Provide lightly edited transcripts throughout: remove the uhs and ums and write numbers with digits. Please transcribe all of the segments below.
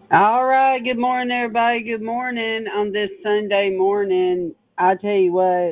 All right. Good morning, everybody. Good morning on this Sunday morning. I tell you what,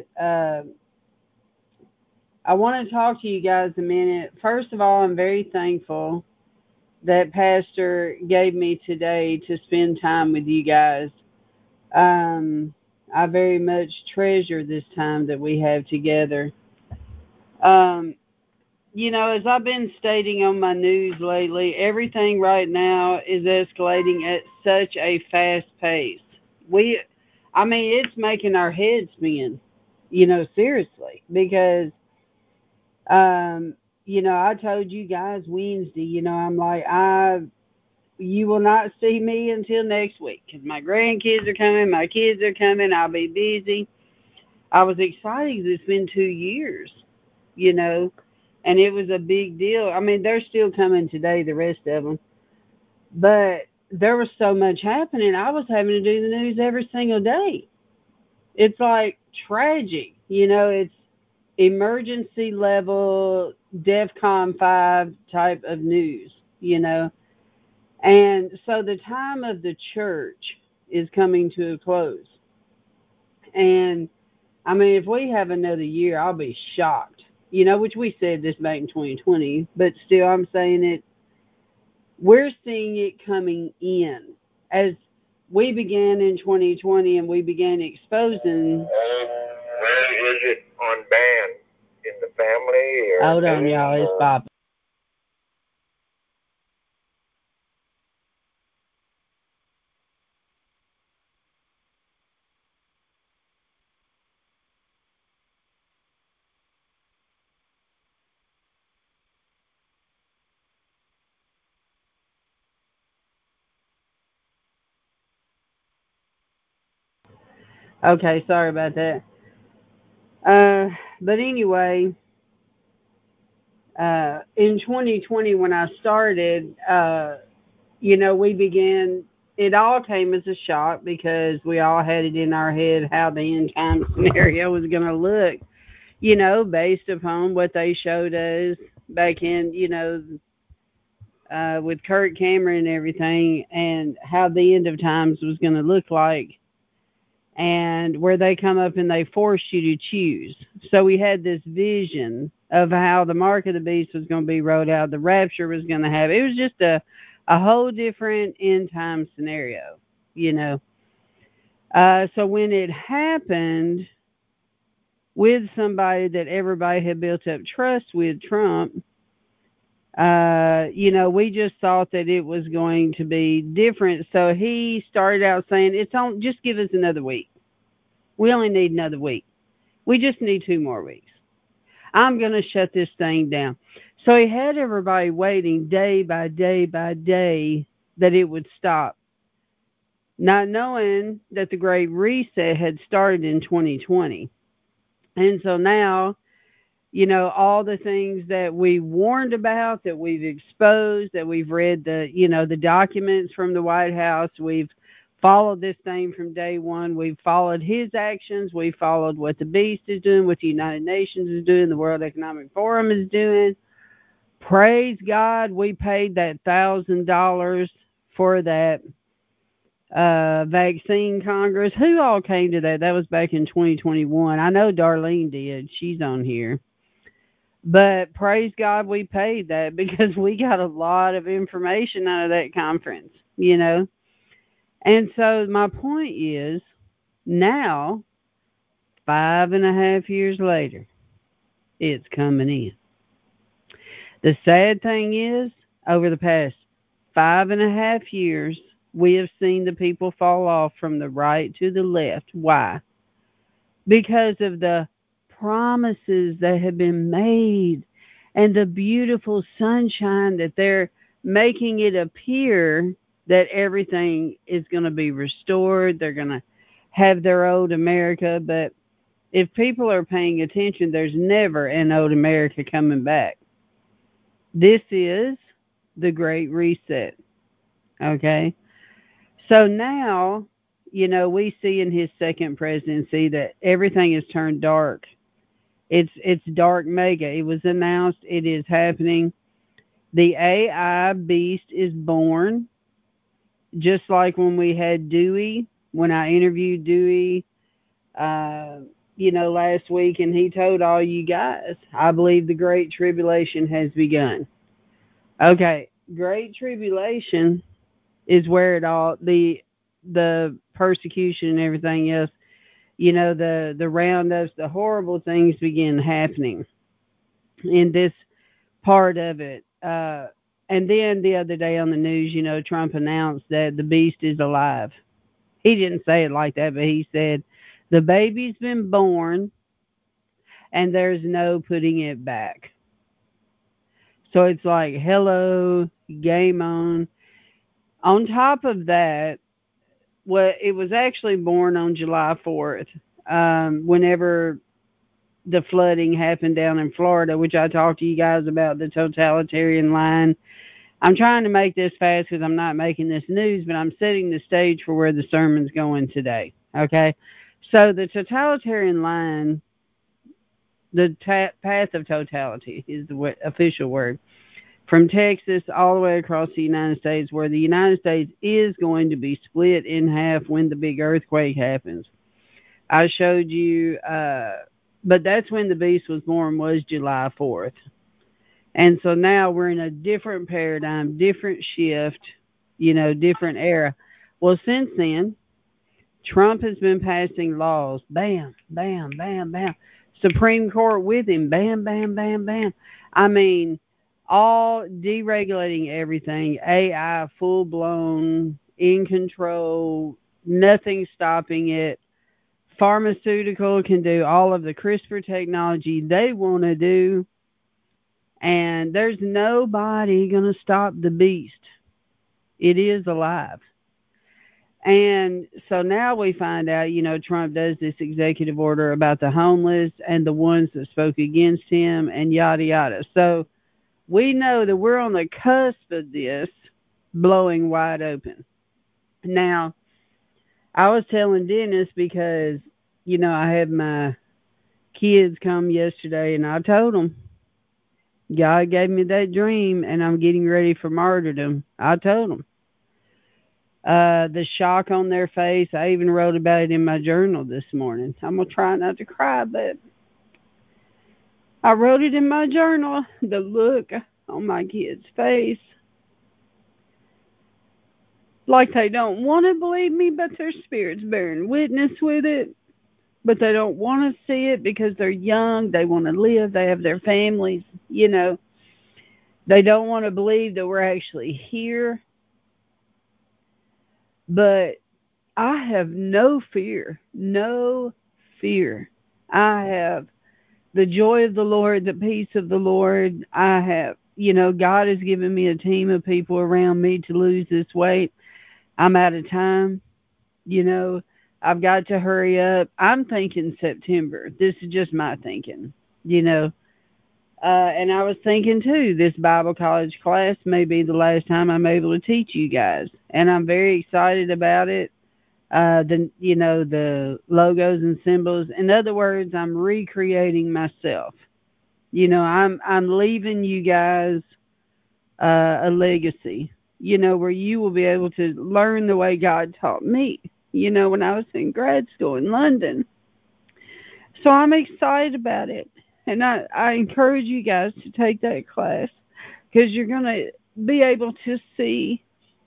I want to talk to you guys a minute. First of all, I'm very thankful that Pastor gave me today to spend time with you guys. Um, I very much treasure this time that we have together. Um, as I've been stating on my news lately, everything right now is escalating at such a fast pace. We, I mean, it's making our heads spin, seriously, because, um, I told you guys Wednesday, I'm like, you will not see me until next week because my grandkids are coming, my kids are coming, I'll be busy. I was excited 'cause it's been 2 years, you know, and it was a big deal. I mean, they're still coming today, the rest of them, but there was so much happening. I was having to do the news every single day. It's like tragic, it's emergency level DEFCON 5 type of news, you know. And so the time of the church is coming to a close. And I mean, if we have another year, I'll be shocked. Which we said this back in 2020, but still, I'm saying it. We're seeing it coming in as we began in 2020 and we began exposing. Where is it on band? In the family or Hold on, news y'all. It's or Bob. Okay, sorry about that. But anyway, in 2020 when I started, we began. It all came as a shock because we all had it in our head how the end time scenario was going to look. Based upon what they showed us back in, with Kurt Cameron and everything, and how the end of times was going to look like, and where they come up and they force you to choose. So we had this vision of how the mark of the beast was going to be rolled out, the rapture was going to happen. It was just a whole different end time scenario, you know. So when it happened with somebody that everybody had built up trust with, Trump, we just thought that it was going to be different. So he started out saying, "It's on. Just give us another week. We only need another week. We just need 2 more weeks. I'm going to shut this thing down." So he had everybody waiting day by day by day that it would stop, not knowing that the Great Reset had started in 2020. And so now, all the things that we warned about, that we've exposed, that we've read the documents from the White House, we've followed this thing from day one. We've followed his actions. We followed what the beast is doing, what the United Nations is doing, the World Economic Forum is doing. Praise God, we paid that $1,000 for that vaccine Congress. Who all came to that? That was back in 2021. I know Darlene did. She's on here. But praise God we paid that because we got a lot of information out of that conference. And so my point is now, 5.5 years later, it's coming in. The sad thing is, over the past 5.5 years, we have seen the people fall off from the right to the left. Why? Because of the promises that have been made and the beautiful sunshine that they're making it appear that everything is going to be restored. They're going to have their old America. But if people are paying attention, there's never an old America coming back. This is the Great Reset. Okay. So now, we see in his second presidency that everything has turned dark. It's dark mega. It was announced. It is happening. The AI beast is born. just like when we had Dewey, when I interviewed Dewey, uh, last week, and he told all you guys, I believe the Great Tribulation has begun. Okay, Great Tribulation is where it all the persecution and everything else, the roundups, the horrible things begin happening in this part of it. And then the other day on the news, Trump announced that the beast is alive. He didn't say it like that, but he said the baby's been born and there's no putting it back. So it's like, hello, game on. On top of that, it was actually born on July 4th, whenever the flooding happened down in Florida, which I talked to you guys about the totalitarian line. I'm trying to make this fast because I'm not making this news, but I'm setting the stage for where the sermon's going today. Okay? So the totalitarian line, the path of totality is the official word, from Texas all the way across the United States, where the United States is going to be split in half when the big earthquake happens. I showed you, but that's when the beast was born, was July 4th. And so now we're in a different paradigm, different shift, different era. Well, since then, Trump has been passing laws. Bam, bam, bam, bam. Supreme Court with him. Bam, bam, bam, bam. I mean, all deregulating everything. AI full blown, in control, nothing stopping it. Pharmaceutical can do all of the CRISPR technology they want to do. And there's nobody going to stop the beast. It is alive. And so now we find out, Trump does this executive order about the homeless and the ones that spoke against him and yada, yada. So we know that we're on the cusp of this blowing wide open. Now, I was telling Dennis because, I had my kids come yesterday and I told them, God gave me that dream and I'm getting ready for martyrdom. I told them. The shock on their face, I even wrote about it in my journal this morning. I'm going to try not to cry, but I wrote it in my journal. The look on my kids' face. Like they don't want to believe me, but their spirit's bearing witness with it. But they don't want to see it because they're young. They want to live. They have their families, They don't want to believe that we're actually here. But I have no fear. No fear. I have the joy of the Lord, the peace of the Lord. I have, God has given me a team of people around me to lose this weight. I'm out of time. I've got to hurry up. I'm thinking September. This is just my thinking, And I was thinking too, this Bible college class may be the last time I'm able to teach you guys. And I'm very excited about it. The logos and symbols. In other words, I'm recreating myself. I'm leaving you guys a legacy, where you will be able to learn the way God taught me, when I was in grad school in London. So I'm excited about it. And I encourage you guys to take that class because you're going to be able to see,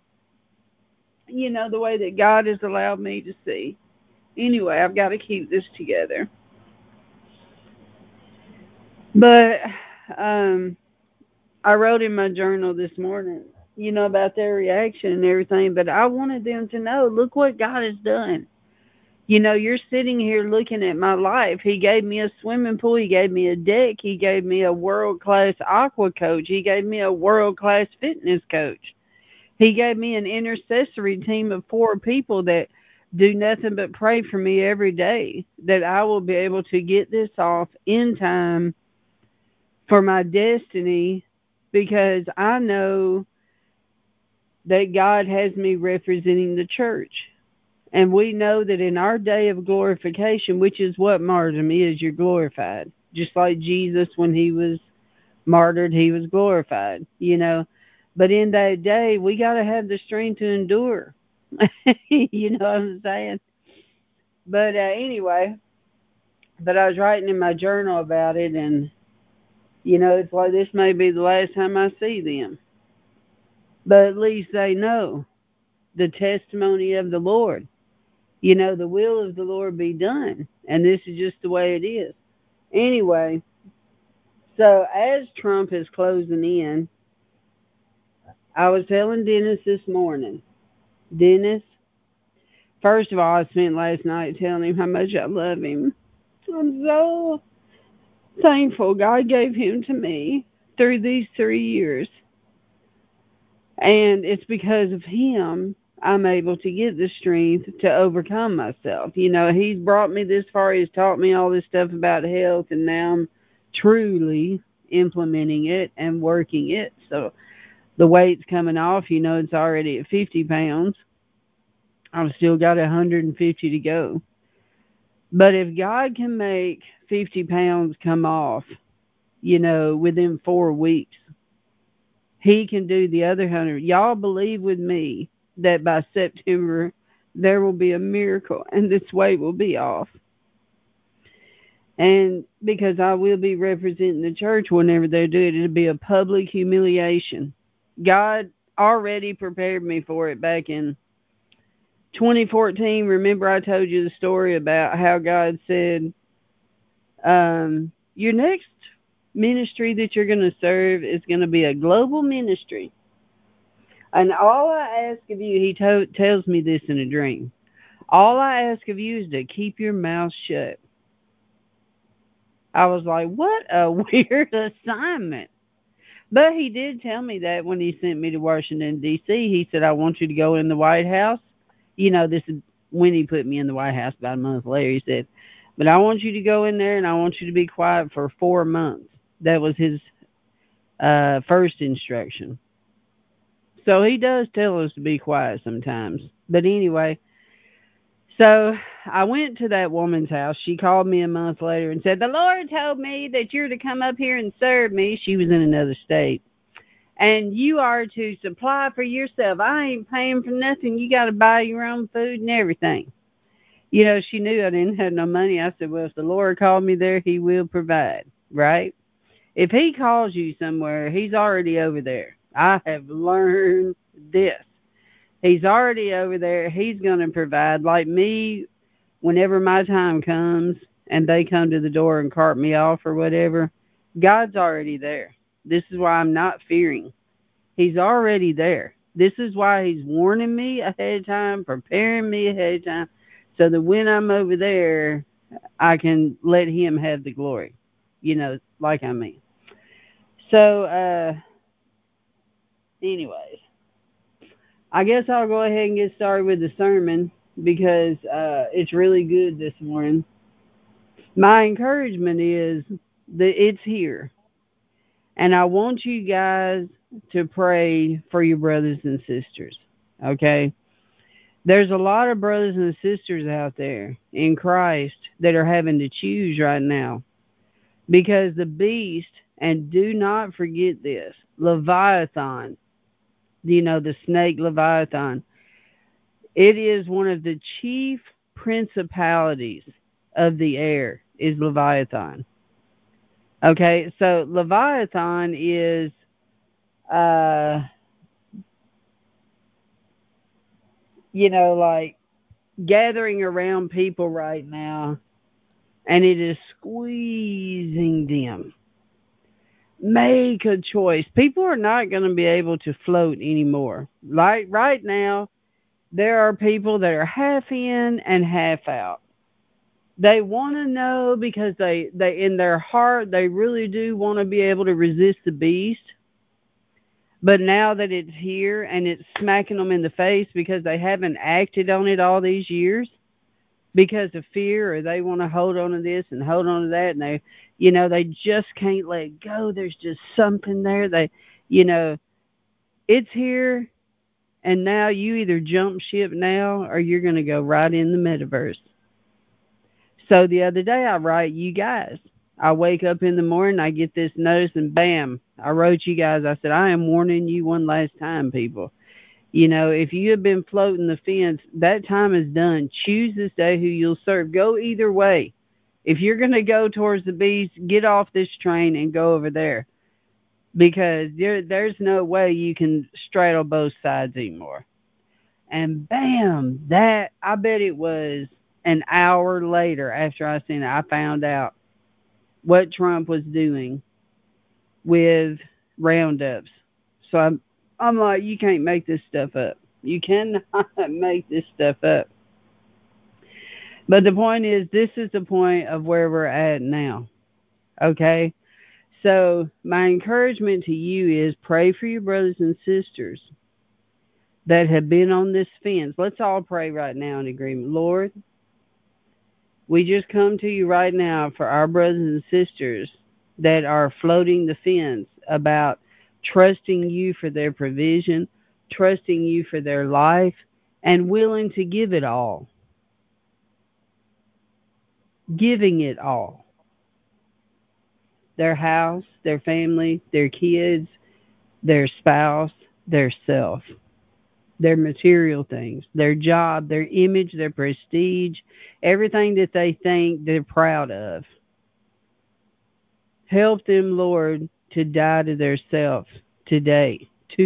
the way that God has allowed me to see. Anyway, I've got to keep this together. But I wrote in my journal this morning, about their reaction and everything, but I wanted them to know, look what God has done. You're sitting here looking at my life. He gave me a swimming pool. He gave me a deck. He gave me a world-class aqua coach. He gave me a world-class fitness coach. He gave me an intercessory team of 4 people that do nothing but pray for me every day, that I will be able to get this off in time for my destiny, because I know that God has me representing the church. And we know that in our day of glorification, which is what martyrdom is, you're glorified. Just like Jesus, when he was martyred, he was glorified, But in that day, we got to have the strength to endure. You know what I'm saying? But anyway, but I was writing in my journal about it, and it's like this may be the last time I see them. But at least they know the testimony of the Lord. The will of the Lord be done. And this is just the way it is. Anyway, so as Trump is closing in, I was telling Dennis this morning, Dennis, first of all, I spent last night telling him how much I love him. I'm so thankful God gave him to me through these 3 years. And it's because of him I'm able to get the strength to overcome myself. He's brought me this far. He's taught me all this stuff about health, and now I'm truly implementing it and working it. So the weight's coming off. It's already at 50 pounds. I've still got 150 to go. But if God can make 50 pounds come off, within 4 weeks, he can do the other 100. Y'all believe with me that by September there will be a miracle and this weight will be off. And because I will be representing the church whenever they do it, it'll be a public humiliation. God already prepared me for it back in 2014. Remember I told you the story about how God said, your next ministry that you're going to serve is going to be a global ministry. And all I ask of you, he tells me this in a dream. All I ask of you is to keep your mouth shut. I was like, what a weird assignment. But he did tell me that when he sent me to Washington, D.C., he said, I want you to go in the White House. This is when he put me in the White House about a month later. He said, but I want you to go in there and I want you to be quiet for 4 months. That was his first instruction. So he does tell us to be quiet sometimes. But anyway, so I went to that woman's house. She called me a month later and said, the Lord told me that you're to come up here and serve me. She was in another state. And you are to supply for yourself. I ain't paying for nothing. You got to buy your own food and everything. She knew I didn't have no money. I said, well, if the Lord called me there, he will provide, right? If he calls you somewhere, he's already over there. I have learned this. He's already over there. He's going to provide. Like me, whenever my time comes and they come to the door and cart me off or whatever, God's already there. This is why I'm not fearing. He's already there. This is why he's warning me ahead of time, preparing me ahead of time, so that when I'm over there, I can let him have the glory, like I mean. So, anyways, I guess I'll go ahead and get started with the sermon because it's really good this morning. My encouragement is that it's here. And I want you guys to pray for your brothers and sisters, okay? There's a lot of brothers and sisters out there in Christ that are having to choose right now because the beast, and do not forget this, Leviathan, the snake Leviathan, it is one of the chief principalities of the air is Leviathan. Okay, so Leviathan is like gathering around people right now, and it is squeezing them. Make a choice. People are not going to be able to float anymore. Like right now, there are people that are half in and half out. They want to know because they in their heart, they really do want to be able to resist the beast. But now that it's here and it's smacking them in the face because they haven't acted on it all these years because of fear, or they want to hold on to this and hold on to that, and they just can't let go. There's just something there. It's here, and now you either jump ship now or you're going to go right in the metaverse. So the other day I write you guys. I wake up in the morning, I get this notice, and bam, I wrote you guys. I said, I am warning you one last time, people. You know, if you have been floating the fence, that time is done. Choose this day who you'll serve. Go either way. If you're going to go towards the beach, get off this train and go over there, because there's no way you can straddle both sides anymore. And bam, that, I bet it was an hour later after I seen it, I found out what Trump was doing with roundups. So I'm like, you can't make this stuff up. You cannot make this stuff up. But the point is, this is the point of where we're at now. Okay? So my encouragement to you is pray for your brothers and sisters that have been on this fence. Let's all pray right now in agreement. Lord, we just come to you right now for our brothers and sisters that are floating the fence about trusting you for their provision, trusting you for their life, and willing to give it all. Giving it all. Their house, their family, their kids, their spouse, their self, their material things, their job, their image, their prestige, everything that they think they're proud of. Help them, Lord, to die to their self today,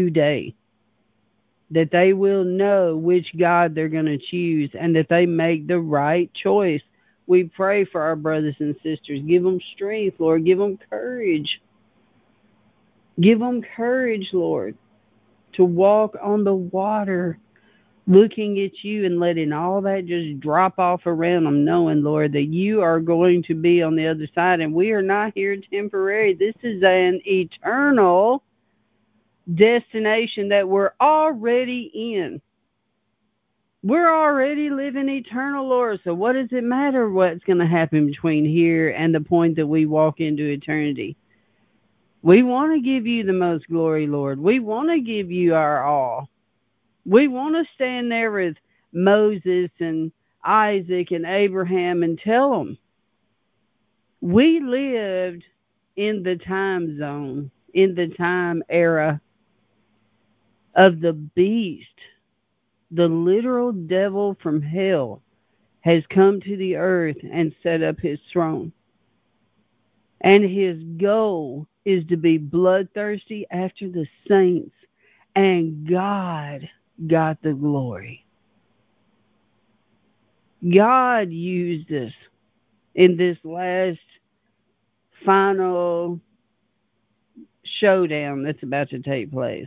that they will know which God they're going to choose and that they make the right choice. We pray for our brothers and sisters. Give them strength, Lord. Give them courage. Give them courage, Lord, to walk on the water, looking at you and letting all that just drop off around them, knowing, Lord, that you are going to be on the other side. And we are not here temporary. This is an eternal destination that we're already in. We're already living eternal, Lord. So what does it matter what's going to happen between here and the point that we walk into eternity? We want to give you the most glory, Lord. We want to give you our all. We want to stand there with Moses and Isaac and Abraham and tell them we lived in the time zone, in the time era of the beast. The literal devil from hell has come to the earth and set up his throne. And his goal is to be bloodthirsty after the saints. And God got the glory. God used us in this last final showdown that's about to take place.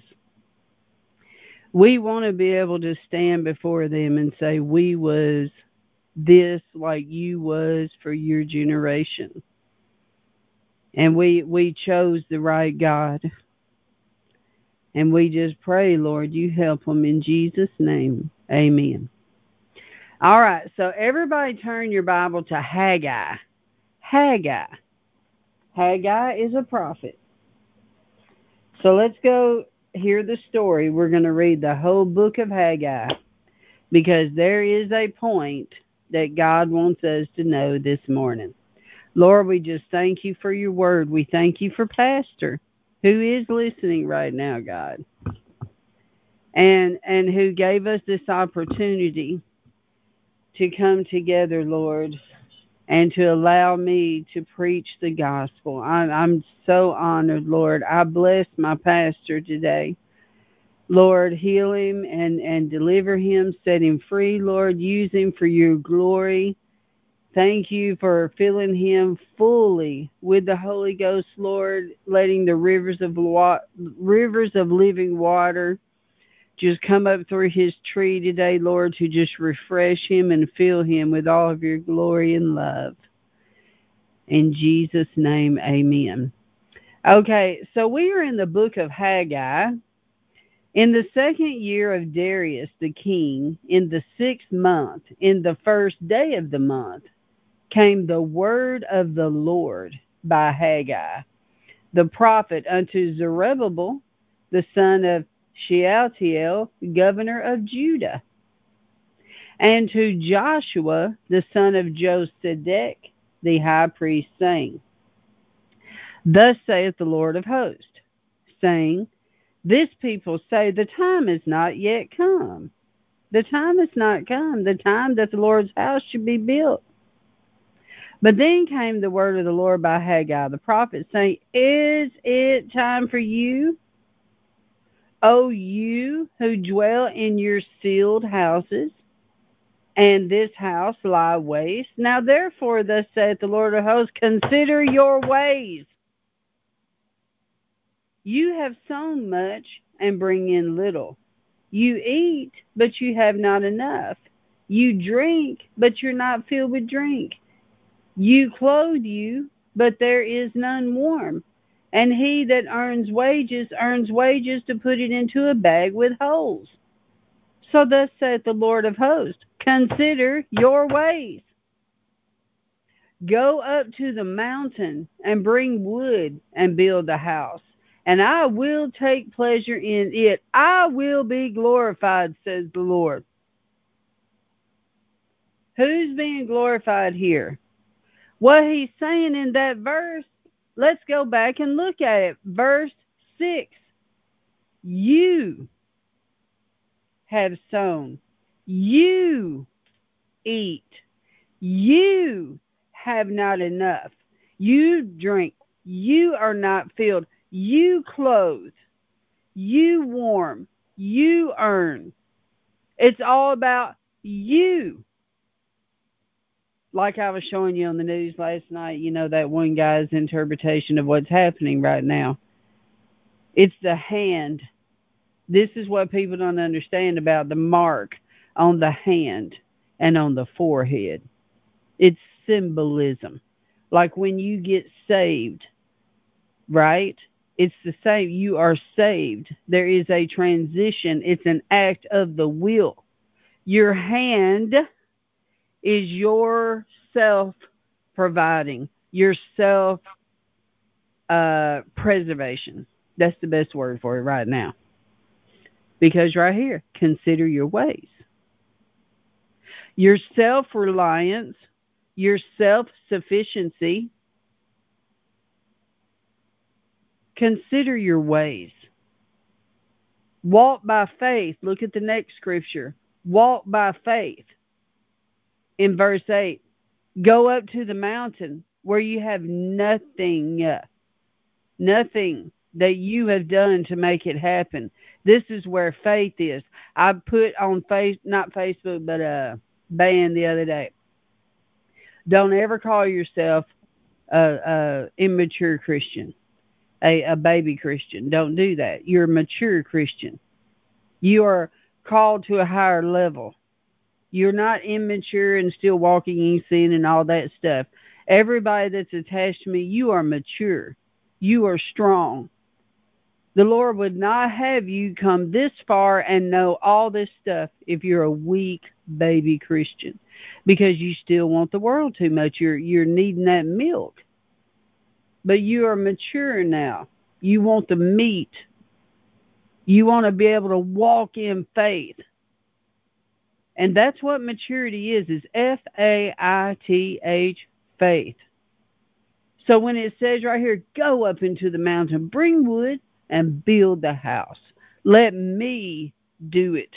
We want to be able to stand before them and say, we was this like you was for your generation. And we chose the right God. And we just pray, Lord, you help them in Jesus' name. Amen. All right, so everybody turn your Bible to Haggai. Haggai. Haggai is a prophet. So let's go hear the story. We're going to read the whole book of Haggai because there is a point that God wants us to know this morning. Lord, we just thank you for your word. We thank you for Pastor, who is listening right now, God, and who gave us this opportunity to come together, Lord, and to allow me to preach the gospel. I'm so honored, Lord. I bless my pastor today. Lord, heal him and deliver him, set him free, Lord. Use him for your glory. Thank you for filling him fully with the Holy Ghost, Lord, letting the rivers of living water just come up through his tree today, Lord, to just refresh him and fill him with all of your glory and love. In Jesus' name, amen. Okay, so we are in the book of Haggai. In the 2nd year of Darius the king, in the 6th month, in the 1st day of the month, came the word of the Lord by Haggai, the prophet, unto Zerubbabel, the son of Shealtiel, governor of Judah, and to Joshua, the son of Josedech, the high priest, saying, Thus saith the Lord of hosts, saying, This people say the time is not yet come. The time is not come. The time that the Lord's house should be built. But then came the word of the Lord by Haggai the prophet, saying, Is it time for you, O you who dwell in your sealed houses, and this house lie waste? Now therefore, thus saith the Lord of hosts, consider your ways. You have sown much and bring in little. You eat, but you have not enough. You drink, but you're not filled with drink. You clothe you, but there is none warm. And he that earns wages to put it into a bag with holes. So thus saith the Lord of hosts, consider your ways. Go up to the mountain and bring wood and build a house, and I will take pleasure in it. I will be glorified, says the Lord. Who's being glorified here? What he's saying in that verse, let's go back and look at it. Verse 6. You have sown. You eat. You have not enough. You drink. You are not filled. You clothe. You warm. You earn. It's all about you. Like I was showing you on the news last night, that one guy's interpretation of what's happening right now. It's the hand. This is what people don't understand about the mark on the hand and on the forehead. It's symbolism. Like when you get saved, right? It's the same. You are saved. There is a transition. It's an act of the will. Your hand is your self-providing, your self-preservation. That's the best word for it right now. Because right here, consider your ways. Your self-reliance, your self-sufficiency. Consider your ways. Walk by faith. Look at the next scripture. Walk by faith. In verse 8, go up to the mountain where you have nothing that you have done to make it happen. This is where faith is. I put on not Facebook, but band the other day. Don't ever call yourself a immature Christian, a baby Christian. Don't do that. You're a mature Christian. You are called to a higher level. You're not immature and still walking in sin and all that stuff. Everybody that's attached to me, you are mature. You are strong. The Lord would not have you come this far and know all this stuff if you're a weak baby Christian, because you still want the world too much. You're needing that milk. But you are mature now. You want the meat. You want to be able to walk in faith. And that's what maturity is Faith, faith. So when it says right here, go up into the mountain, bring wood, and build the house. Let me do it.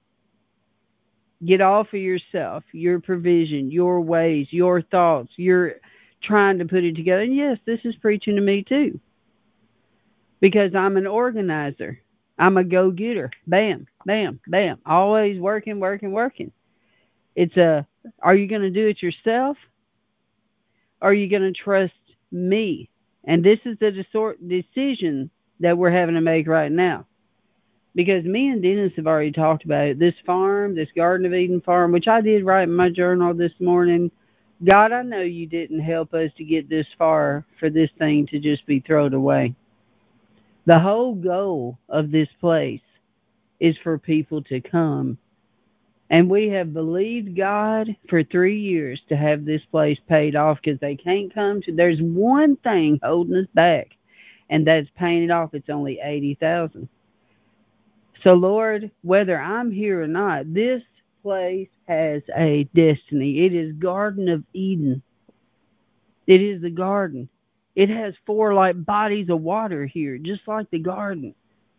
Get off of yourself, your provision, your ways, your thoughts. You're trying to put it together. And yes, this is preaching to me too. Because I'm an organizer. I'm a go-getter. Bam, bam, bam. Always working. It's are you going to do it yourself? Or are you going to trust me? And this is the decision that we're having to make right now. Because me and Dennis have already talked about it. This farm, this Garden of Eden farm, which I did write in my journal this morning. God, I know you didn't help us to get this far for this thing to just be thrown away. The whole goal of this place is for people to come. And we have believed God for 3 years to have this place paid off because they can't come to. There's one thing holding us back, and that's paying it off. It's only $80,000. So, Lord, whether I'm here or not, this place has a destiny. It is Garden of Eden. It is the garden. It has 4 like bodies of water here, just like the garden.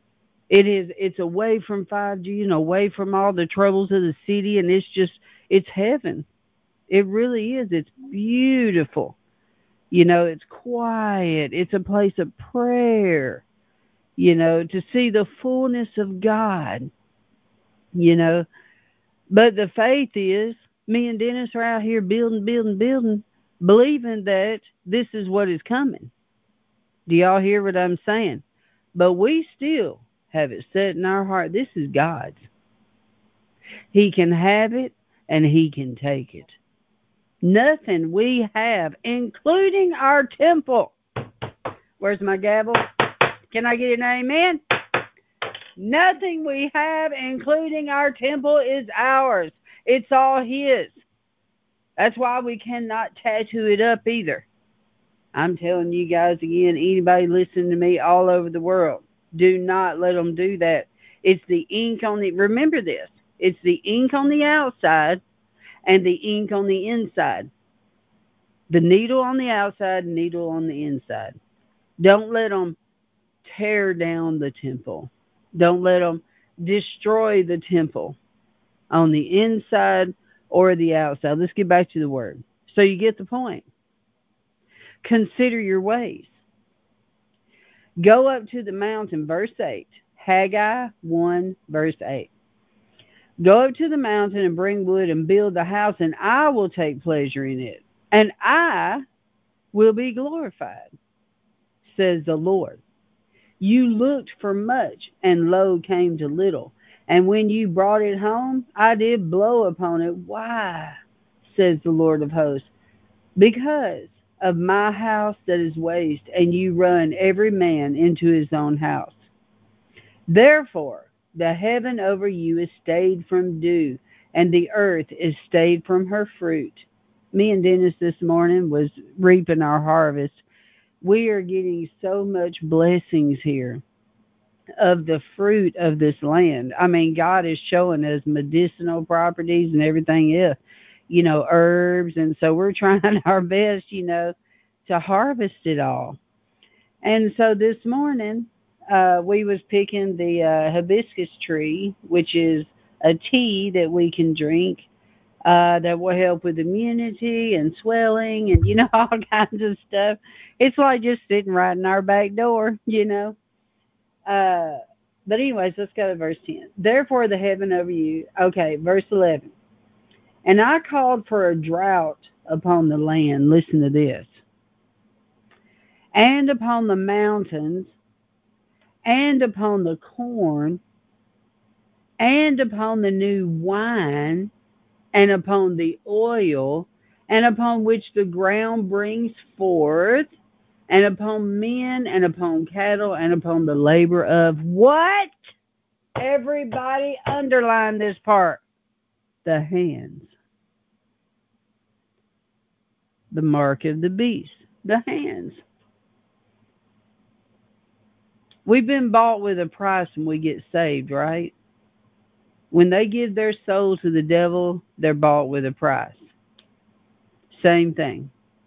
It's away from 5G and away from all the troubles of the city, and it's heaven. It really is. It's beautiful. It's quiet. It's a place of prayer, to see the fullness of God, you know. But the faith is, me and Dennis are out here building, building, building, believing that this is what is coming. Do y'all hear what I'm saying? But we still have it set in our heart. This is God's. He can have it and He can take it. Nothing we have, including our temple. Where's my gavel? Can I get an amen? Nothing we have, including our temple, is ours. It's all His. That's why we cannot tattoo it up either. I'm telling you guys again, anybody listening to me all over the world, do not let them do that. It's the ink on the, remember this, it's the ink on the outside and the ink on the inside. The needle on the outside, needle on the inside. Don't let them tear down the temple. Don't let them destroy the temple on the inside or the outside. Let's get back to the word. So you get the point. Consider your ways. Go up to the mountain, verse 8. Haggai 1, verse 8. Go up to the mountain and bring wood and build the house, and I will take pleasure in it, and I will be glorified, says the Lord. You looked for much, and lo, came to little. And when you brought it home, I did blow upon it. Why, says the Lord of hosts? Because of my house that is waste, and you run every man into his own house. Therefore, the heaven over you is stayed from dew, and the earth is stayed from her fruit. Me and Dennis this morning was reaping our harvest. We are getting so much blessings here of the fruit of this land. I mean, God is showing us medicinal properties and everything else, herbs. And so we're trying our best, to harvest it all. And so this morning, we was picking the hibiscus tree, which is a tea that we can drink that will help with immunity and swelling and, all kinds of stuff. It's like just sitting right in our back door. But anyways, let's go to verse 10. Therefore the heaven over you. Okay, verse 11. And I called for a drought upon the land. Listen to this. And upon the mountains, and upon the corn, and upon the new wine, and upon the oil, and upon which the ground brings forth, and upon men, and upon cattle, and upon the labor of what? Everybody underline this part. The hands. The mark of the beast. The hands. We've been bought with a price when we get saved, right? When they give their soul to the devil, they're bought with a price. Same thing.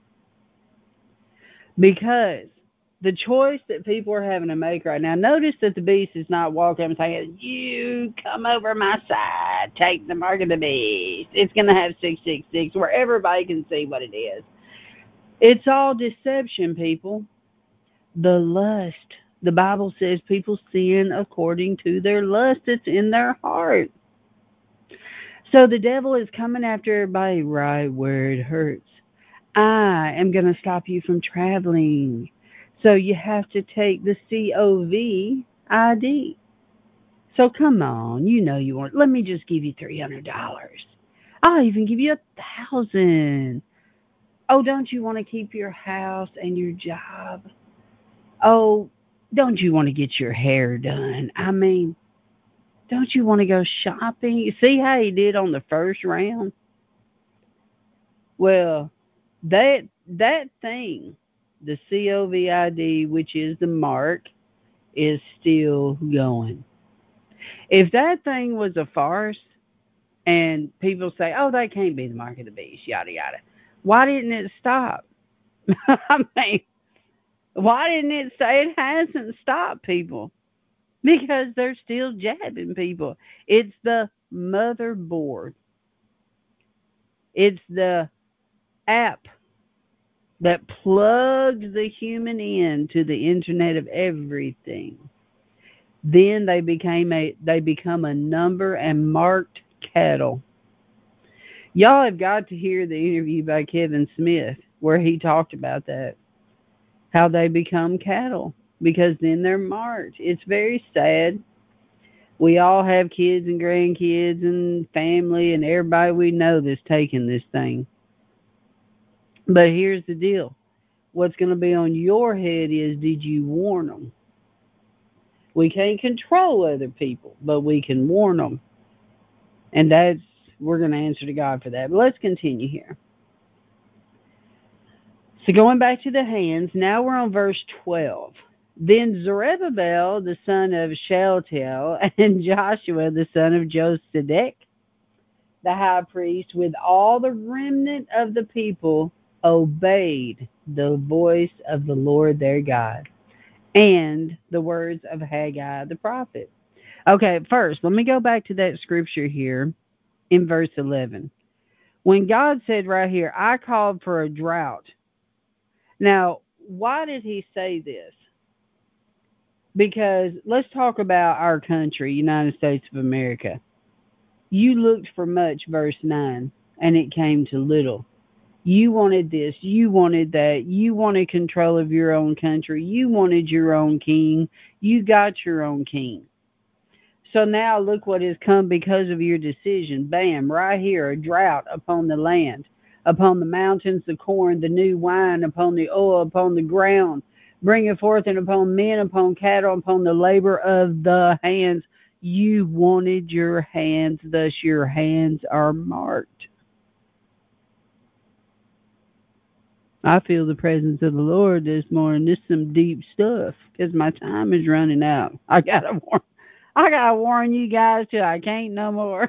Because the choice that people are having to make right now, notice that the beast is not walking up and saying, you come over my side, take the mark of the beast. It's going to have 666 where everybody can see what it is. It's all deception, people. The lust. The Bible says people sin according to their lust that's in their heart. So the devil is coming after everybody right where it hurts. I am going to stop you from traveling. So you have to take the COVID. So come on, you want. Let me just give you $300. I'll even give you $1,000. Oh, don't you want to keep your house and your job? Oh, don't you want to get your hair done? I mean, don't you want to go shopping? You see how he did on the first round? Well, that thing, the COVID, which is the mark, is still going. If that thing was a farce and people say, oh, that can't be the mark of the beast, yada, yada, why didn't it stop? I mean, why didn't it say it hasn't stopped, people? because they're still jabbing people. It's the motherboard. It's the app that plugs the human in to the internet of everything. Then they become a number and marked cattle. Y'all have got to hear the interview by Kevin Smith where he talked about that, how they become cattle because then they're marked. It's very sad. We all have kids and grandkids and family and everybody we know that's taking this thing. But here's the deal. What's going to be on your head is, did you warn them? We can't control other people, but we can warn them. And we're going to answer to God for that. But let's continue here. So going back to the hands, now we're on verse 12. Then Zerubbabel, the son of Shealtiel, and Joshua, the son of Josedek, the high priest, with all the remnant of the people, obeyed the voice of the Lord their God and the words of Haggai the prophet. Okay, first, let me go back to that scripture here in verse 11. When God said right here, I called for a drought. Now, why did he say this? Because let's talk about our country, United States of America. You looked for much, verse 9, and it came to little. You wanted this, you wanted that, you wanted control of your own country, you wanted your own king, you got your own king. So now look what has come because of your decision. Bam, right here, a drought upon the land, upon the mountains, the corn, the new wine, upon the oil, upon the ground. Bring it forth and upon men, upon cattle, upon the labor of the hands. You wanted your hands, thus your hands are marked. I feel the presence of the Lord this morning. This is some deep stuff because my time is running out. I gotta warn you guys till I can't no more.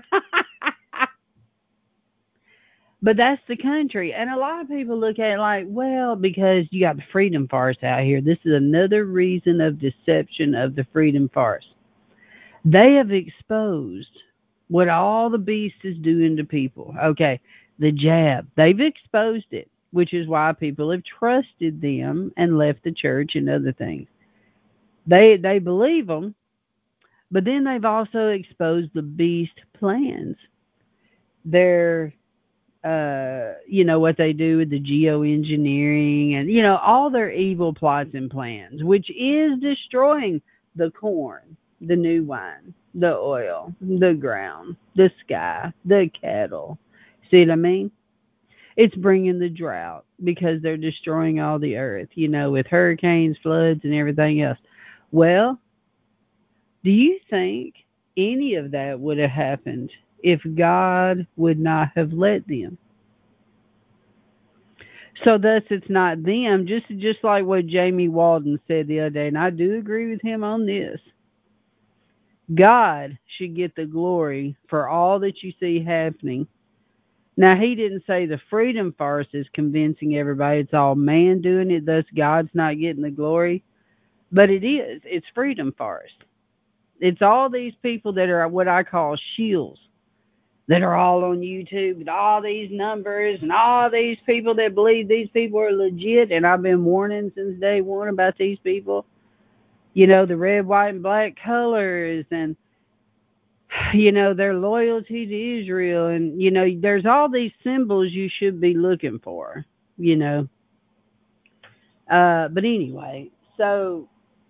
But that's the country. And a lot of people look at it like, well, because you got the freedom farce out here. This is another reason of deception of the freedom farce. They have exposed what all the beast is doing to people. Okay, the jab. They've exposed it, which is why people have trusted them and left the church and other things. They believe them, but then they've also exposed the beast plans. Their what they do with the geoengineering and, all their evil plots and plans, which is destroying the corn, the new wine, the oil, the ground, the sky, the cattle. See what I mean? It's bringing the drought because they're destroying all the earth, with hurricanes, floods, and everything else. Well, do you think any of that would have happened if God would not have let them? So thus it's not them, just like what Jamie Walden said the other day, and I do agree with him on this. God should get the glory for all that you see happening. Now, he didn't say the freedom farce is convincing everybody it's all man doing it, thus God's not getting the glory. But it is. It's freedom farce. It's all these people that are what I call shills that are all on YouTube with all these numbers and all these people that believe these people are legit. And I've been warning since day one about these people. The red, white, and black colors and, their loyalty to Israel. And, there's all these symbols you should be looking for, But anyway, so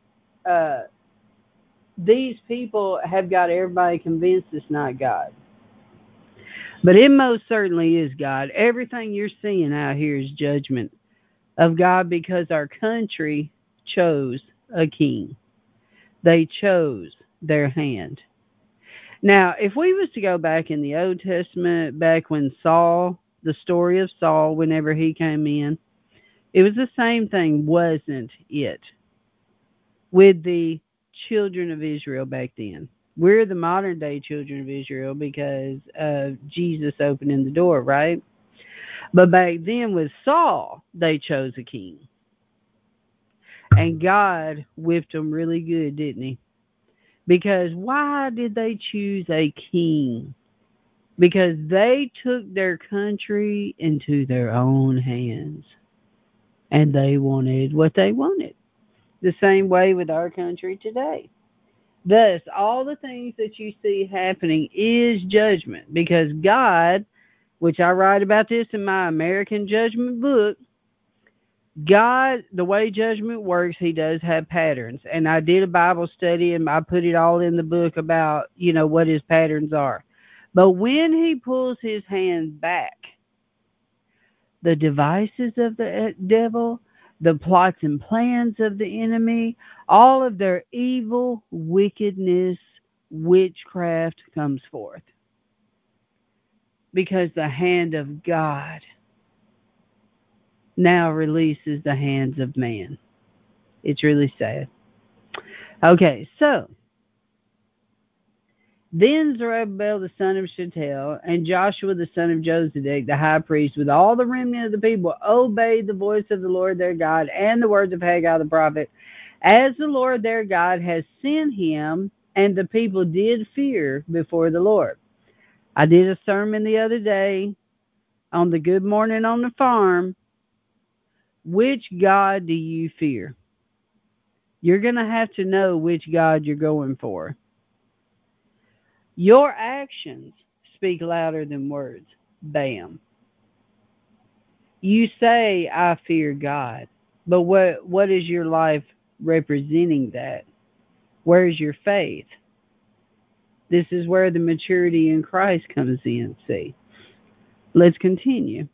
these people have got everybody convinced it's not God. But it most certainly is God. Everything you're seeing out here is judgment of God because our country chose a king. They chose their hand. Now, if we was to go back in the Old Testament, back when Saul, the story of Saul, whenever he came in, it was the same thing, wasn't it? With the children of Israel back then. We're the modern day children of Israel because of Jesus opening the door, right? But back then with Saul, they chose a king. And God whipped them really good, didn't he? Because why did they choose a king? Because they took their country into their own hands and they wanted what they wanted. The same way with our country today. Thus, all the things that you see happening is judgment because God, which I write about this in my American Judgment book, God, the way judgment works, he does have patterns. And I did a Bible study and I put it all in the book about, what his patterns are. But when he pulls his hand back, the devices of the devil, the plots and plans of the enemy, all of their evil, wickedness, witchcraft comes forth. Because the hand of God now releases the hands of man. It's really sad. Okay, so then Zerubbabel the son of Shealtiel and Joshua the son of Josedek the high priest with all the remnant of the people obeyed the voice of the Lord their God and the words of Haggai the prophet, as the Lord their God has sent him, and the people did fear before the Lord. I did a sermon the other day on the Good Morning on the Farm. Which God do you fear? You're going to have to know which God you're going for. Your actions speak louder than words. Bam. You say, I fear God. But what is your life representing that? Where's your faith? This is where the maturity in Christ comes in, see. Let's continue.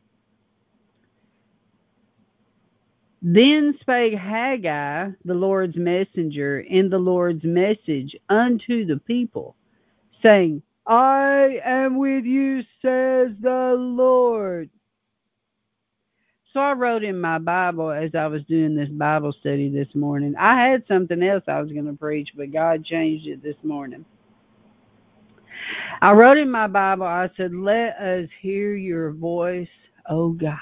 Then spake Haggai, the Lord's messenger, in the Lord's message unto the people, saying, I am with you, says the Lord. So I wrote in my Bible as I was doing this Bible study this morning. I had something else I was going to preach, but God changed it this morning. I wrote in my Bible, I said, let us hear your voice, O God.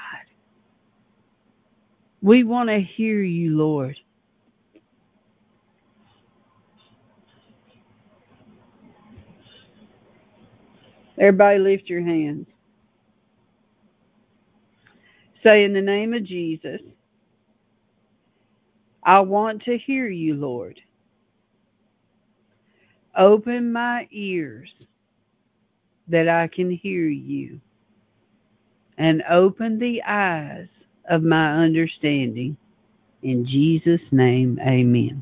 We want to hear you, Lord. Everybody lift your hands. Say, in the name of Jesus, I want to hear you, Lord. Open my ears that I can hear you, and open the eyes of my understanding. In Jesus' name, amen.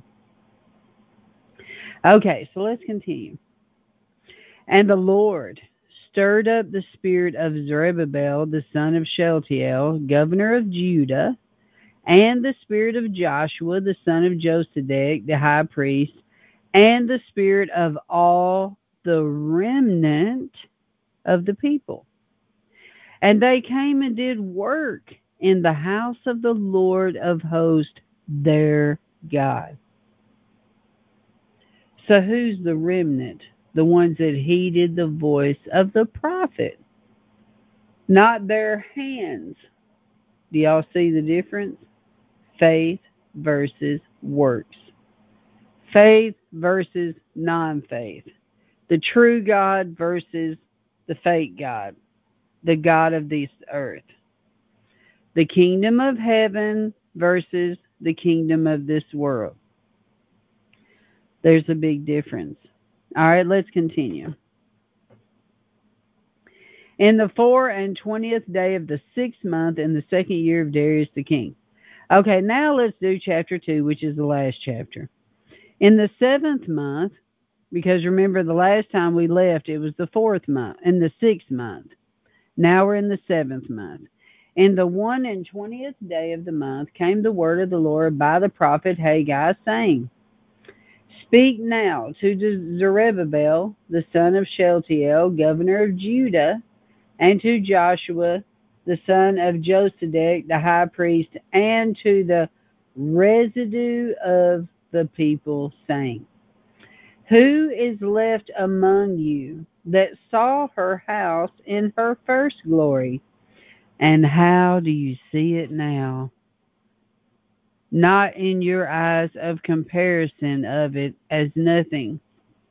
Okay, so let's continue. And the Lord stirred up the spirit of Zerubbabel, the son of Shealtiel, governor of Judah, and the spirit of Joshua, the son of Josedek, the high priest, and the spirit of all the remnant of the people. And they came and did work in the house of the Lord of hosts, their God. So who's the remnant? The ones that heeded the voice of the prophet, not their hands. Do y'all see the difference? Faith versus works. Faith versus non-faith. The true God versus the fake God. The God of this earth. The kingdom of heaven versus the kingdom of this world. There's a big difference. All right, let's continue. In the 24th day of the 6th month, in the 2nd year of Darius the king. Okay, now let's do chapter 2, which is the last chapter. In the 7th month, because remember the last time we left, it was the 4th month, in the 6th month. Now we're in the 7th month. In the 21st day of the month came the word of the Lord by the prophet Haggai, saying, Speak now to Zerubbabel, the son of Shealtiel, governor of Judah, and to Joshua, the son of Josedek, the high priest, and to the residue of the people, saying, Who is left among you that saw her house in her first glory? And how do you see it now? Not in your eyes of comparison of it as nothing.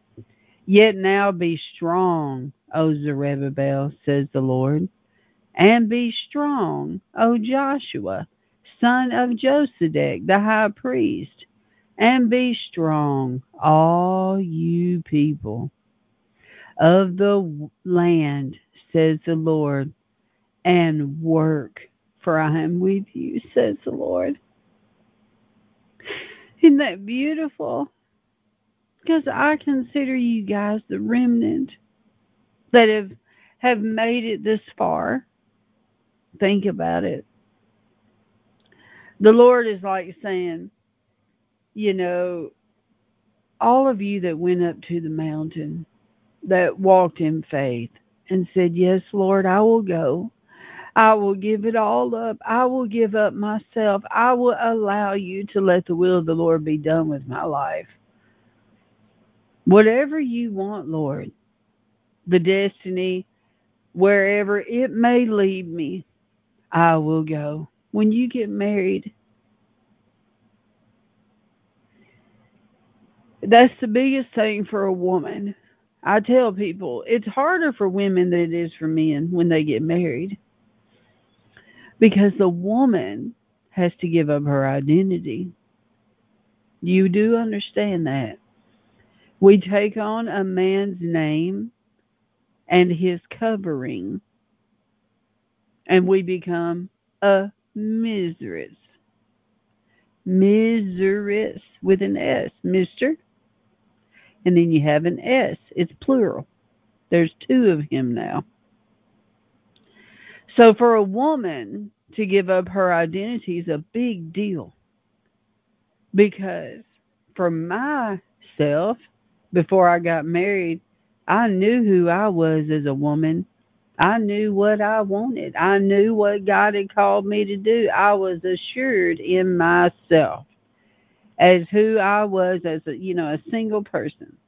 Yet now be strong, O Zerubbabel, says the Lord, and be strong, O Joshua, son of Josedek, the high priest, and be strong, all you people of the land, says the Lord, and work, for I am with you, says the Lord. Isn't that beautiful? Because I consider you guys the remnant that have made it this far. Think about it. The Lord is like saying, you know, all of you that went up to the mountain, that walked in faith and said, yes, Lord, I will go. I will give it all up. I will give up myself. I will allow you to let the will of the Lord be done with my life. Whatever you want, Lord, the destiny, wherever it may lead me, I will go. When you get married, that's the biggest thing for a woman. I tell people it's harder for women than it is for men when they get married because the woman has to give up her identity. You do understand that. We take on a man's name and his covering, and we become a mistress. Mistress with an S, mister. And then you have an S. It's plural. There's two of him now. So for a woman to give up her identity is a big deal because for myself, before I got married, I knew who I was as a woman. I knew what I wanted. I knew what God had called me to do. I was assured in myself as who I was as a single person.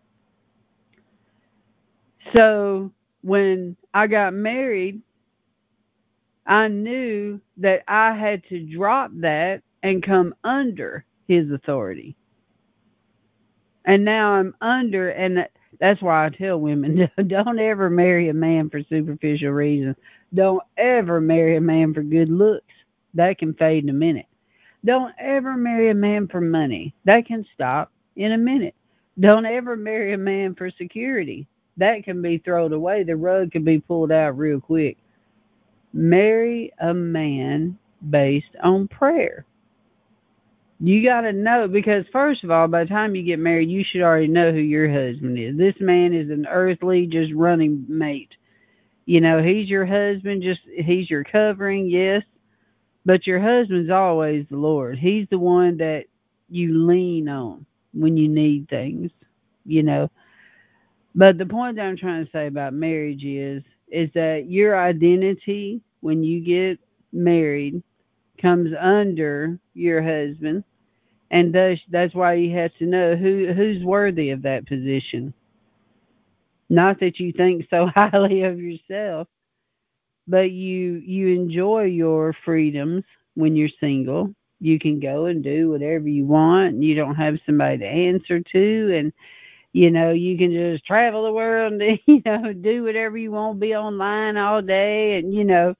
So when I got married, I knew that I had to drop that and come under his authority. And now I'm under, and that's why I tell women don't ever marry a man for superficial reasons. Don't ever marry a man for good looks. That can fade in a minute. Don't ever marry a man for money. That can stop in a minute. Don't ever marry a man for security. That can be thrown away. The rug can be pulled out real quick. Marry a man based on prayer. You got to know because, first of all, by the time you get married, you should already know who your husband is. This man is an earthly, just running mate. He's your husband, he's your covering, yes, but your husband's always the Lord. He's the one that you lean on when you need things, you know. But the point that I'm trying to say about marriage is that your identity when you get married comes under your husband, and that's why you have to know who's worthy of that position. Not that you think so highly of yourself, but you enjoy your freedoms when you're single. You can go and do whatever you want, and you don't have somebody to answer to, and you can just travel the world and do whatever you want, be online all day, and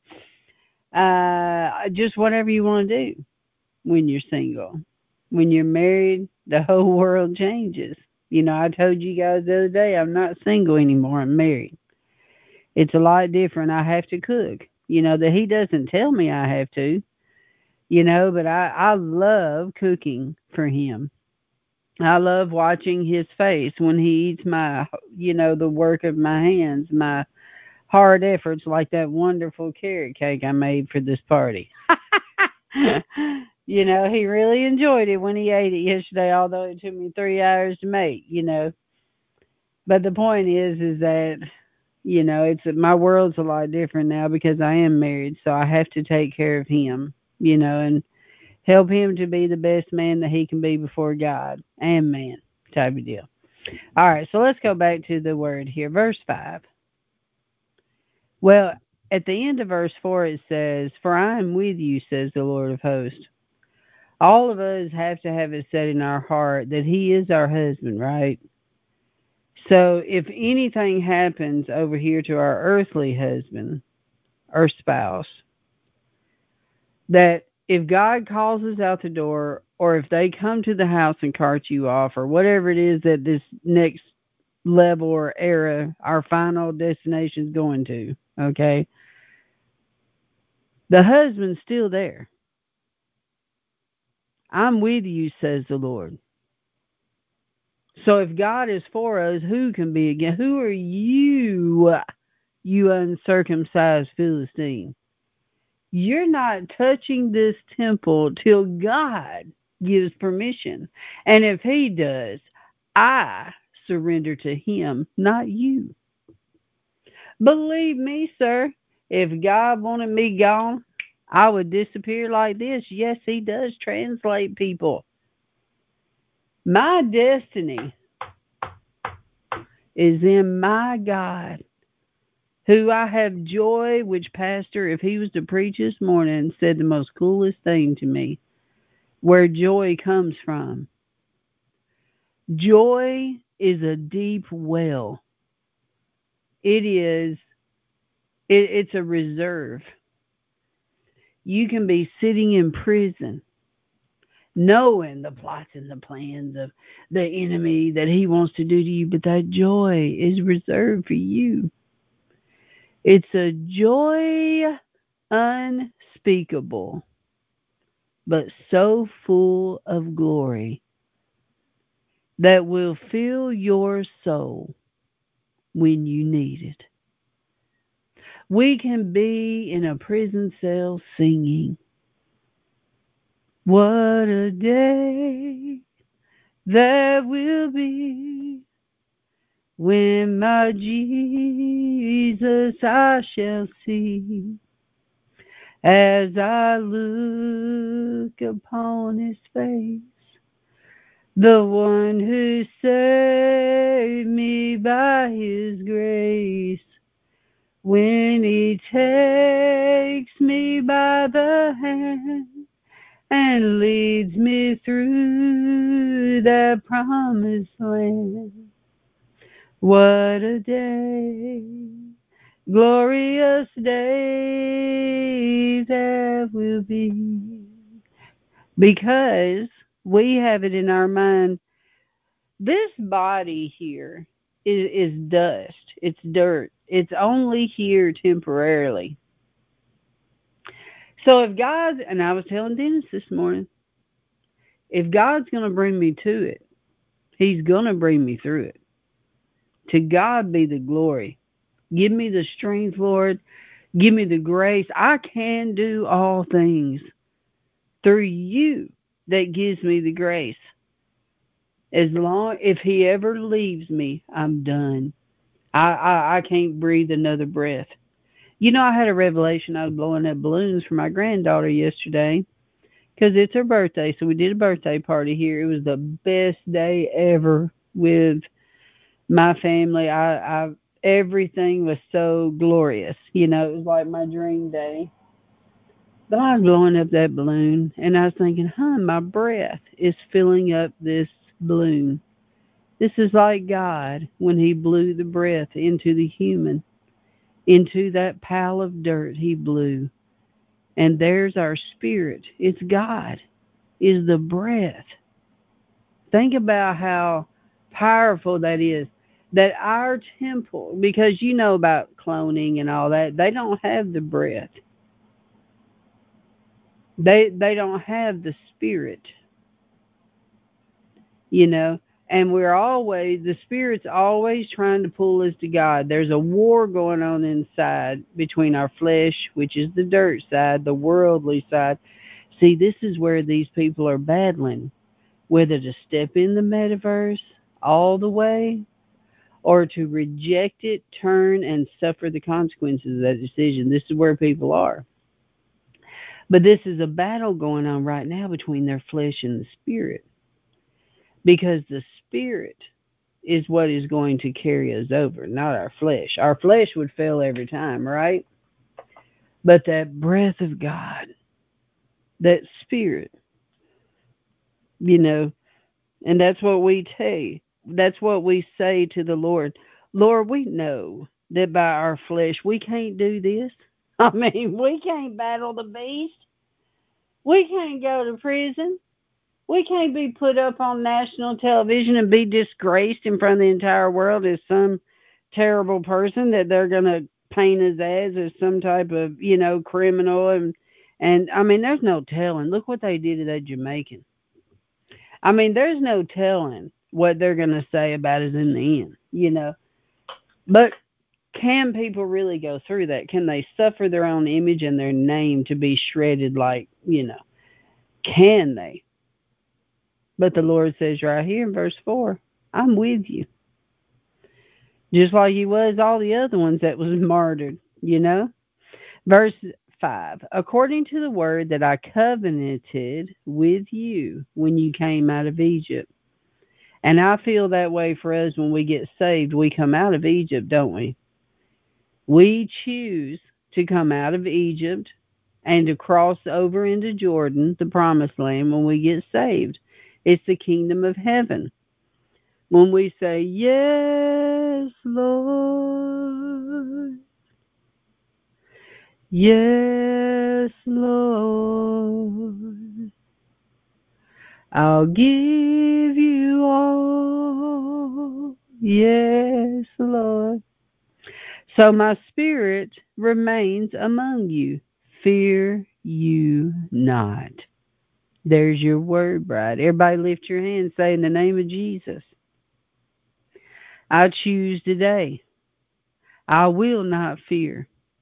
just whatever you want to do when you're single. When you're married, the whole world changes. I told you guys the other day I'm not single anymore. I'm married. It's a lot different. I have to cook. That he doesn't tell me I have to. But I love cooking for him. I love watching his face when he eats the work of my hands, my hard efforts, like that wonderful carrot cake I made for this party. He really enjoyed it when he ate it yesterday, although it took me 3 hours to make. But the point is that, it's my world's a lot different now because I am married, so I have to take care of him, and help him to be the best man that he can be before God and man type of deal. All right, so let's go back to the word here. Verse 5. Well, at the end of verse 4, it says, for I am with you, says the Lord of hosts. All of us have to have it set in our heart that he is our husband, right? So if anything happens over here to our earthly husband or spouse, that if God calls us out the door, or if they come to the house and cart you off, or whatever it is that this next level or era, our final destination is going to, okay, the husband's still there. I'm with you, says the Lord. So if God is for us, who can be against? Who are you, you uncircumcised Philistine? You're not touching this temple till God gives permission. And if He does, I surrender to Him, not you. Believe me, sir, if God wanted me gone, I would disappear like this. Yes, He does translate people. My destiny is in my God, who I have joy, which Pastor, if he was to preach this morning, said the most coolest thing to me, where joy comes from. Joy is a deep well. It's a reserve. You can be sitting in prison knowing the plots and the plans of the enemy that he wants to do to you, but that joy is reserved for you. It's a joy unspeakable, but so full of glory that will fill your soul when you need it. We can be in a prison cell singing, what a day that will be when my Jesus I shall see, as I look upon His face, the one who saved me by His grace. When He takes me by the hand and leads me through that promised land. What a day, glorious day that will be. Because we have it in our mind, this body here is dust, it's dirt, it's only here temporarily. So if God, and I was telling Dennis this morning, if God's going to bring me to it, He's going to bring me through it. To God be the glory. Give me the strength, Lord. Give me the grace. I can do all things through you that gives me the grace. As long, if He ever leaves me, I'm done. I can't breathe another breath. You know, I had a revelation. I was blowing up balloons for my granddaughter yesterday because it's her birthday. So we did a birthday party here. It was the best day ever with my family. I everything was so glorious. You know, it was like my dream day. But I was blowing up that balloon, and I was thinking, my breath is filling up this balloon. This is like God when He blew the breath into the human, into that pile of dirt He blew. And there's our spirit. It's God, is the breath. Think about how powerful that is. That our temple, because you know about cloning and all that, they don't have the breath. They don't have the spirit, you know. And the spirit's always trying to pull us to God. There's a war going on inside between our flesh, which is the dirt side, the worldly side. See, this is where these people are battling, whether to step in the metaverse all the way or to reject it, turn, and suffer the consequences of that decision. This is where people are. But this is a battle going on right now between their flesh and the spirit, because the spirit is what is going to carry us over, not our flesh. Our flesh would fail every time, right? But that breath of God, that spirit, you know, and that's what we take. That's what we say to the Lord. Lord, we know that by our flesh we can't do this. I mean, we can't battle the beast. We can't go to prison. We can't be put up on national television and be disgraced in front of the entire world as some terrible person that they're going to paint us as some type of, criminal. And I mean, there's no telling. Look what they did to that Jamaican. I mean, there's no telling what they're going to say about us in the end. But can people really go through that? Can they suffer their own image and their name to be shredded like. Can they? But the Lord says right here in verse 4, I'm with you. Just like he was all the other ones that was martyred. Verse 5, according to the word that I covenanted with you when you came out of Egypt. And I feel that way for us when we get saved. We come out of Egypt, don't we? We choose to come out of Egypt and to cross over into Jordan, the promised land, when we get saved. It's the kingdom of heaven. When we say, yes, Lord, yes, Lord, I'll give you all, yes, Lord. So my spirit remains among you. Fear you not. There's your word, bride. Everybody lift your hands, say in the name of Jesus. I choose today. I will not fear.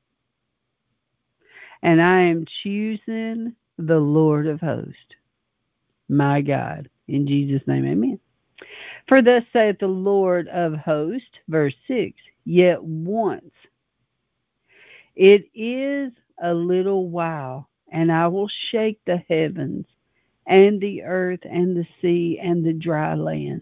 And I am choosing the Lord of hosts, my God. In Jesus' name, amen. For thus saith the Lord of hosts, verse 6, yet once it is a little while, and I will shake the heavens and the earth and the sea and the dry land.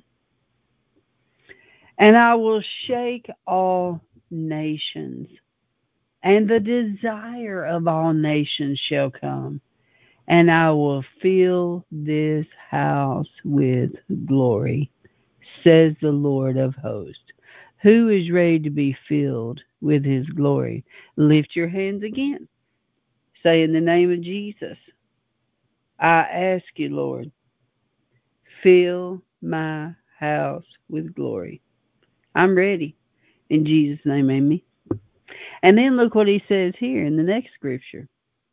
And I will shake all nations, and the desire of all nations shall come, and I will fill this house with glory, says the Lord of hosts. Who is ready to be filled with his glory? Lift your hands again. Say in the name of Jesus, I ask you, Lord, fill my house with glory. I'm ready. In Jesus' name, amen. And then look what he says here in the next scripture.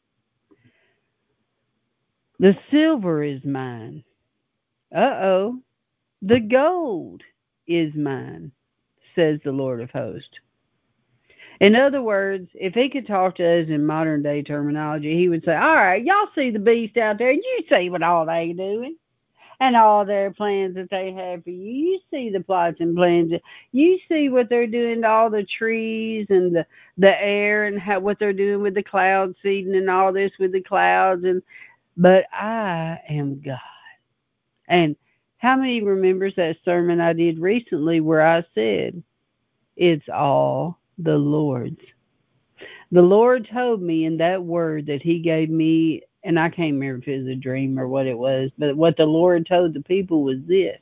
The silver is mine. Uh-oh. The gold is mine, says the Lord of hosts. In other words, if he could talk to us in modern day terminology, he would say, all right, y'all see the beast out there. You see what all they doing and all their plans that they have for you. You see the plots and plans. You see what they're doing to all the trees and the air and what they're doing with the cloud seeding and all this with the clouds. But I am God. And how many remembers that sermon I did recently where I said, it's all the Lord's. The Lord told me in that word that he gave me, and I can't remember if it was a dream or what it was, but what the Lord told the people was this.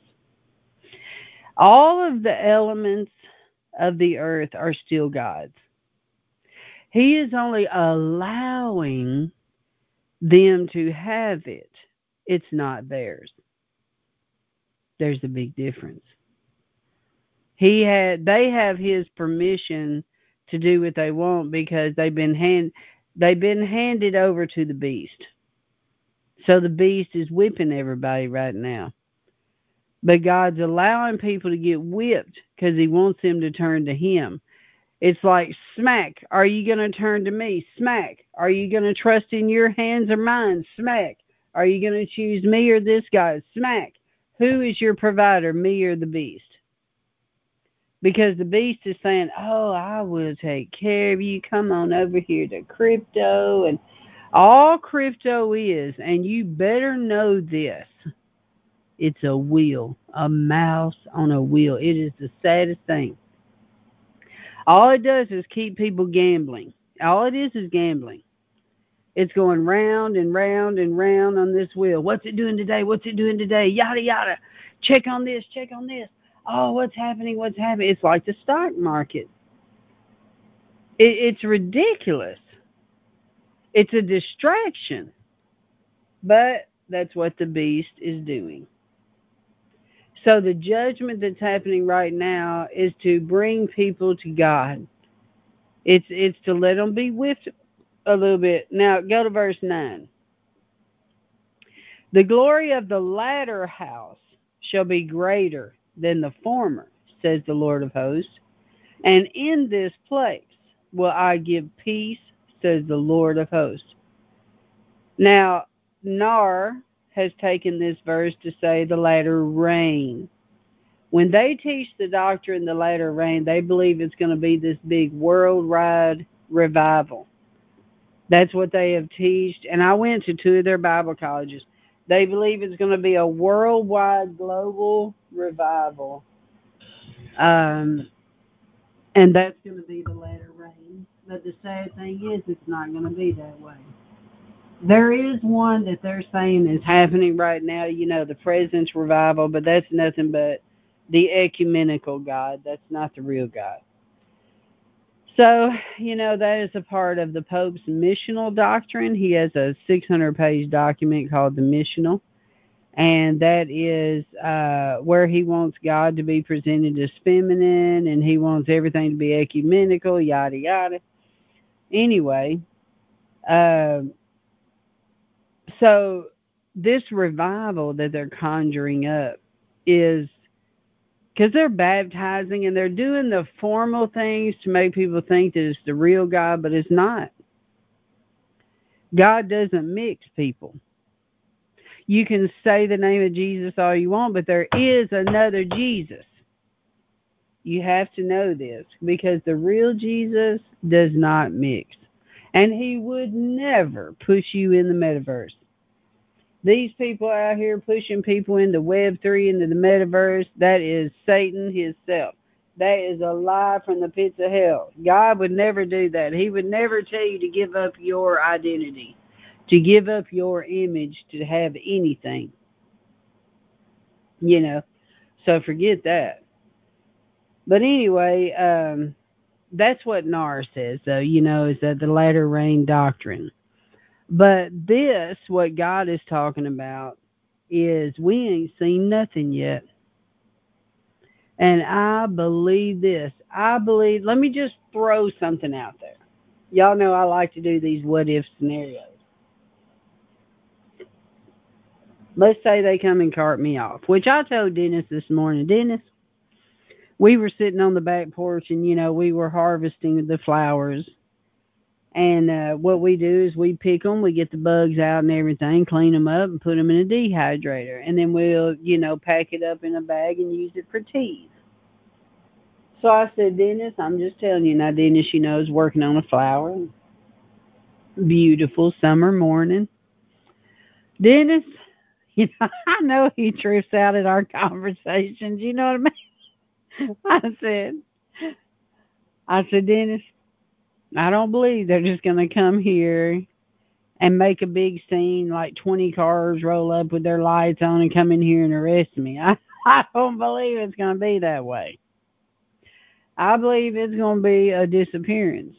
All of the elements of the earth are still God's. He is only allowing them to have it. It's not theirs. There's a big difference. They have his permission to do what they want because they've been handed over to the beast. So the beast is whipping everybody right now. But God's allowing people to get whipped because he wants them to turn to him. It's like, smack, are you going to turn to me? Smack, are you going to trust in your hands or mine? Smack, are you going to choose me or this guy? Smack, who is your provider, me or the beast? Because the beast is saying, oh, I will take care of you. Come on over here to crypto. And all crypto is, and you better know this, it's a wheel, a mouse on a wheel. It is the saddest thing. All it does is keep people gambling. All it is gambling. It's going round and round and round on this wheel. What's it doing today? What's it doing today? Yada, yada. Check on this. Check on this. Oh, what's happening? What's happening? It's like the stock market. It's ridiculous. It's a distraction. But that's what the beast is doing. So the judgment that's happening right now is to bring people to God. It's to let them be whipped a little bit. Now go to verse 9. The glory of the latter house shall be greater than the former, says the Lord of hosts. And in this place will I give peace, says the Lord of hosts. Now, Nar has taken this verse to say the latter rain. When they teach the doctrine the latter rain, they believe it's going to be this big worldwide revival. That's what they have taught. And I went to two of their Bible colleges. They believe it's going to be a worldwide global revival. And that's going to be the latter rain. But the sad thing is, it's not going to be that way. There is one that they're saying is happening right now, the President's Revival, but that's nothing but the ecumenical God. That's not the real God. So, that is a part of the Pope's missional doctrine. He has a 600-page document called the Missional, and that is where he wants God to be presented as feminine, and he wants everything to be ecumenical, yada, yada. Anyway, so this revival that they're conjuring up is because they're baptizing and they're doing the formal things to make people think that it's the real God, but it's not. God doesn't mix people. You can say the name of Jesus all you want, but there is another Jesus. You have to know this because the real Jesus does not mix. And he would never push you in the metaverse. These people out here pushing people into Web3, into the metaverse, that is Satan himself. That is a lie from the pits of hell. God would never do that. He would never tell you to give up your identity, to give up your image, to have anything. So forget that. But anyway, that's what NAR says, though, is that the latter rain doctrine. But this, what God is talking about, is we ain't seen nothing yet. And I believe this. Let me just throw something out there. Y'all know I like to do these what if scenarios. Let's say they come and cart me off, which I told Dennis this morning. Dennis, we were sitting on the back porch and, we were harvesting the flowers. And what we do is we pick them, we get the bugs out and everything, clean them up and put them in a dehydrator. And then we'll, pack it up in a bag and use it for teas. So I said, Dennis, I'm just telling you. Now, Dennis, is working on a flower. Beautiful summer morning. Dennis, I know he trips out at our conversations. You know what I mean? I said, Dennis, I don't believe they're just going to come here and make a big scene, like 20 cars roll up with their lights on and come in here and arrest me. I don't believe it's going to be that way. I believe it's going to be a disappearance,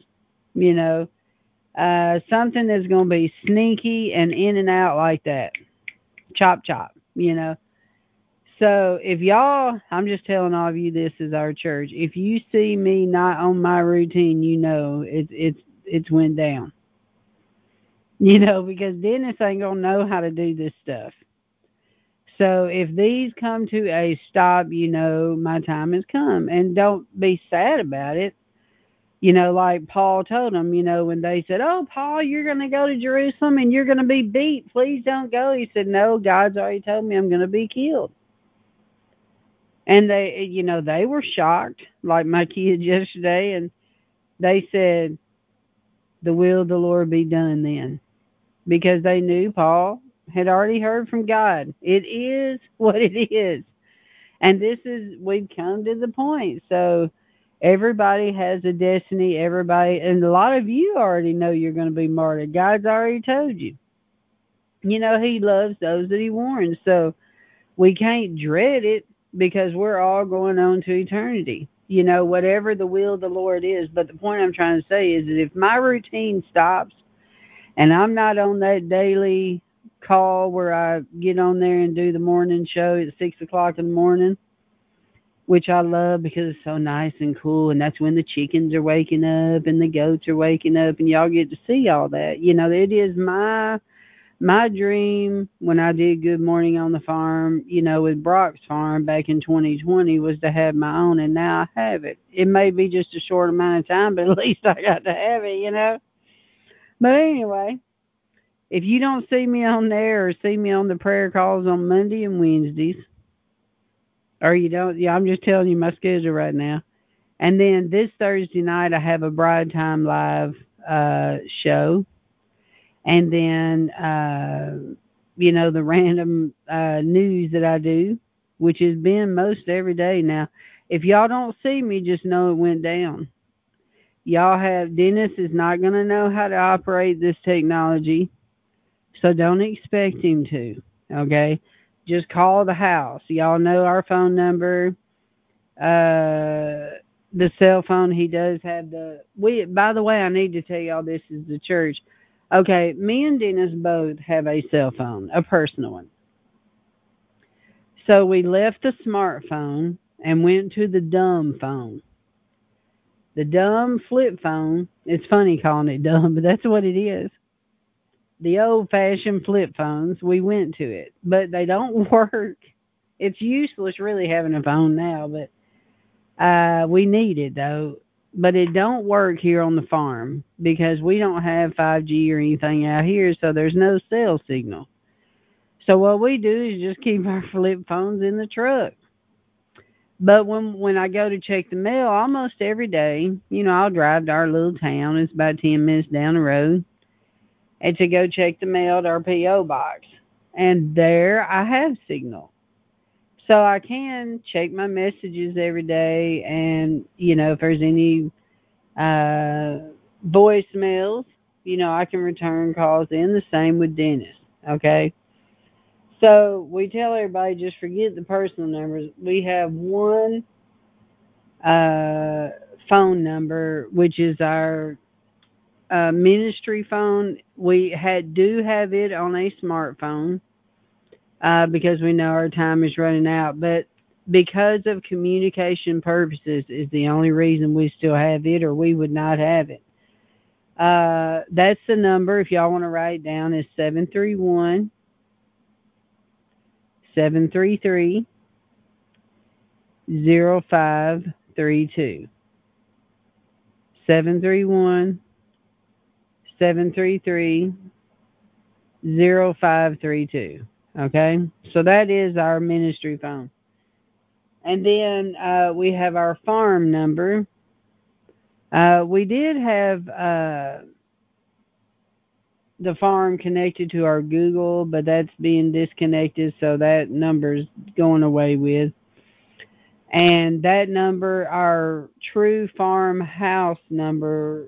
something that's going to be sneaky and in and out like that. Chop, chop, So if y'all, I'm just telling all of you, this is our church. If you see me not on my routine, it's went down. Because Dennis ain't going to know how to do this stuff. So if these come to a stop, my time has come. And don't be sad about it. Like Paul told them, when they said, oh, Paul, you're going to go to Jerusalem and you're going to be beat. Please don't go. He said, no, God's already told me I'm going to be killed. And they were shocked, like my kids yesterday. And they said, the will of the Lord be done then. Because they knew Paul had already heard from God. It is what it is. And we've come to the point. So everybody has a destiny. And a lot of you already know you're going to be martyred. God's already told you. He loves those that he warns. So we can't dread it. because we're all going on to eternity. Whatever the will of the Lord is. But the point I'm trying to say is that if my routine stops and I'm not on that daily call where I get on there and do the morning show at 6 o'clock in the morning, which I love because it's so nice and cool, and that's when the chickens are waking up and the goats are waking up, and y'all get to see all that. It is my dream when I did Good Morning on the Farm, with Brock's Farm back in 2020 was to have my own, and now I have it. It may be just a short amount of time, but at least I got to have it. But anyway, if you don't see me on there or see me on the prayer calls on Monday and Wednesdays, or you don't, yeah, I'm just telling you my schedule right now. And then this Thursday night, I have a Bride Time Live show. And then, the random news that I do, which has been most every day. Now, if y'all don't see me, just know it went down. Dennis is not going to know how to operate this technology, so don't expect him to, okay? Just call the house. Y'all know our phone number. The cell phone, he does have by the way, I need to tell y'all this is the church. Okay, me and Dennis both have a cell phone, a personal one. So we left the smartphone and went to the dumb phone. The dumb flip phone, it's funny calling it dumb, but that's what it is. The old-fashioned flip phones, we went to it, but they don't work. It's useless really having a phone now, but we need it though. But it don't work here on the farm because we don't have 5G or anything out here, so there's no cell signal. So what we do is just keep our flip phones in the truck. But when I go to check the mail almost every day, I'll drive to our little town. It's about 10 minutes down the road. And to go check the mail at our P.O. box. And there I have signal. So I can check my messages every day, and if there's any voicemails, I can return calls in. The same with Dennis. Okay. So we tell everybody just forget the personal numbers. We have one phone number, which is our ministry phone. We do have it on a smartphone. Because we know our time is running out. But because of communication purposes is the only reason we still have it, or we would not have it. That's the number, if y'all want to write it down, is 731-733-0532. 731-733-0532. Okay? So that is our ministry phone. And then we have our farm number. We did have the farm connected to our Google, but that's being disconnected, so that number's going away with. And that number, our true farmhouse number,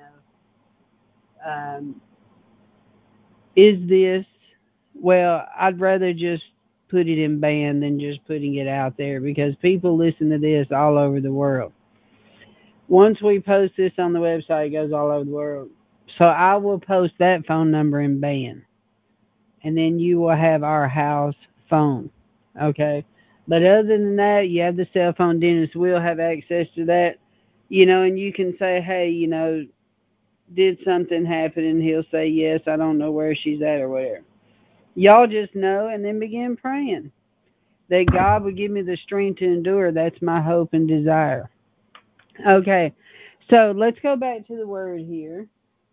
is this. Well, I'd rather just put it in band than just putting it out there because people listen to this all over the world. Once we post this on the website, it goes all over the world. So I will post that phone number in band. And then you will have our house phone. Okay? But other than that, you have the cell phone. Dennis will have access to that. And you can say, hey, did something happen? And he'll say, yes, I don't know where she's at or whatever. Y'all just know and then begin praying that God would give me the strength to endure. That's my hope and desire. Okay, so let's go back to the word here.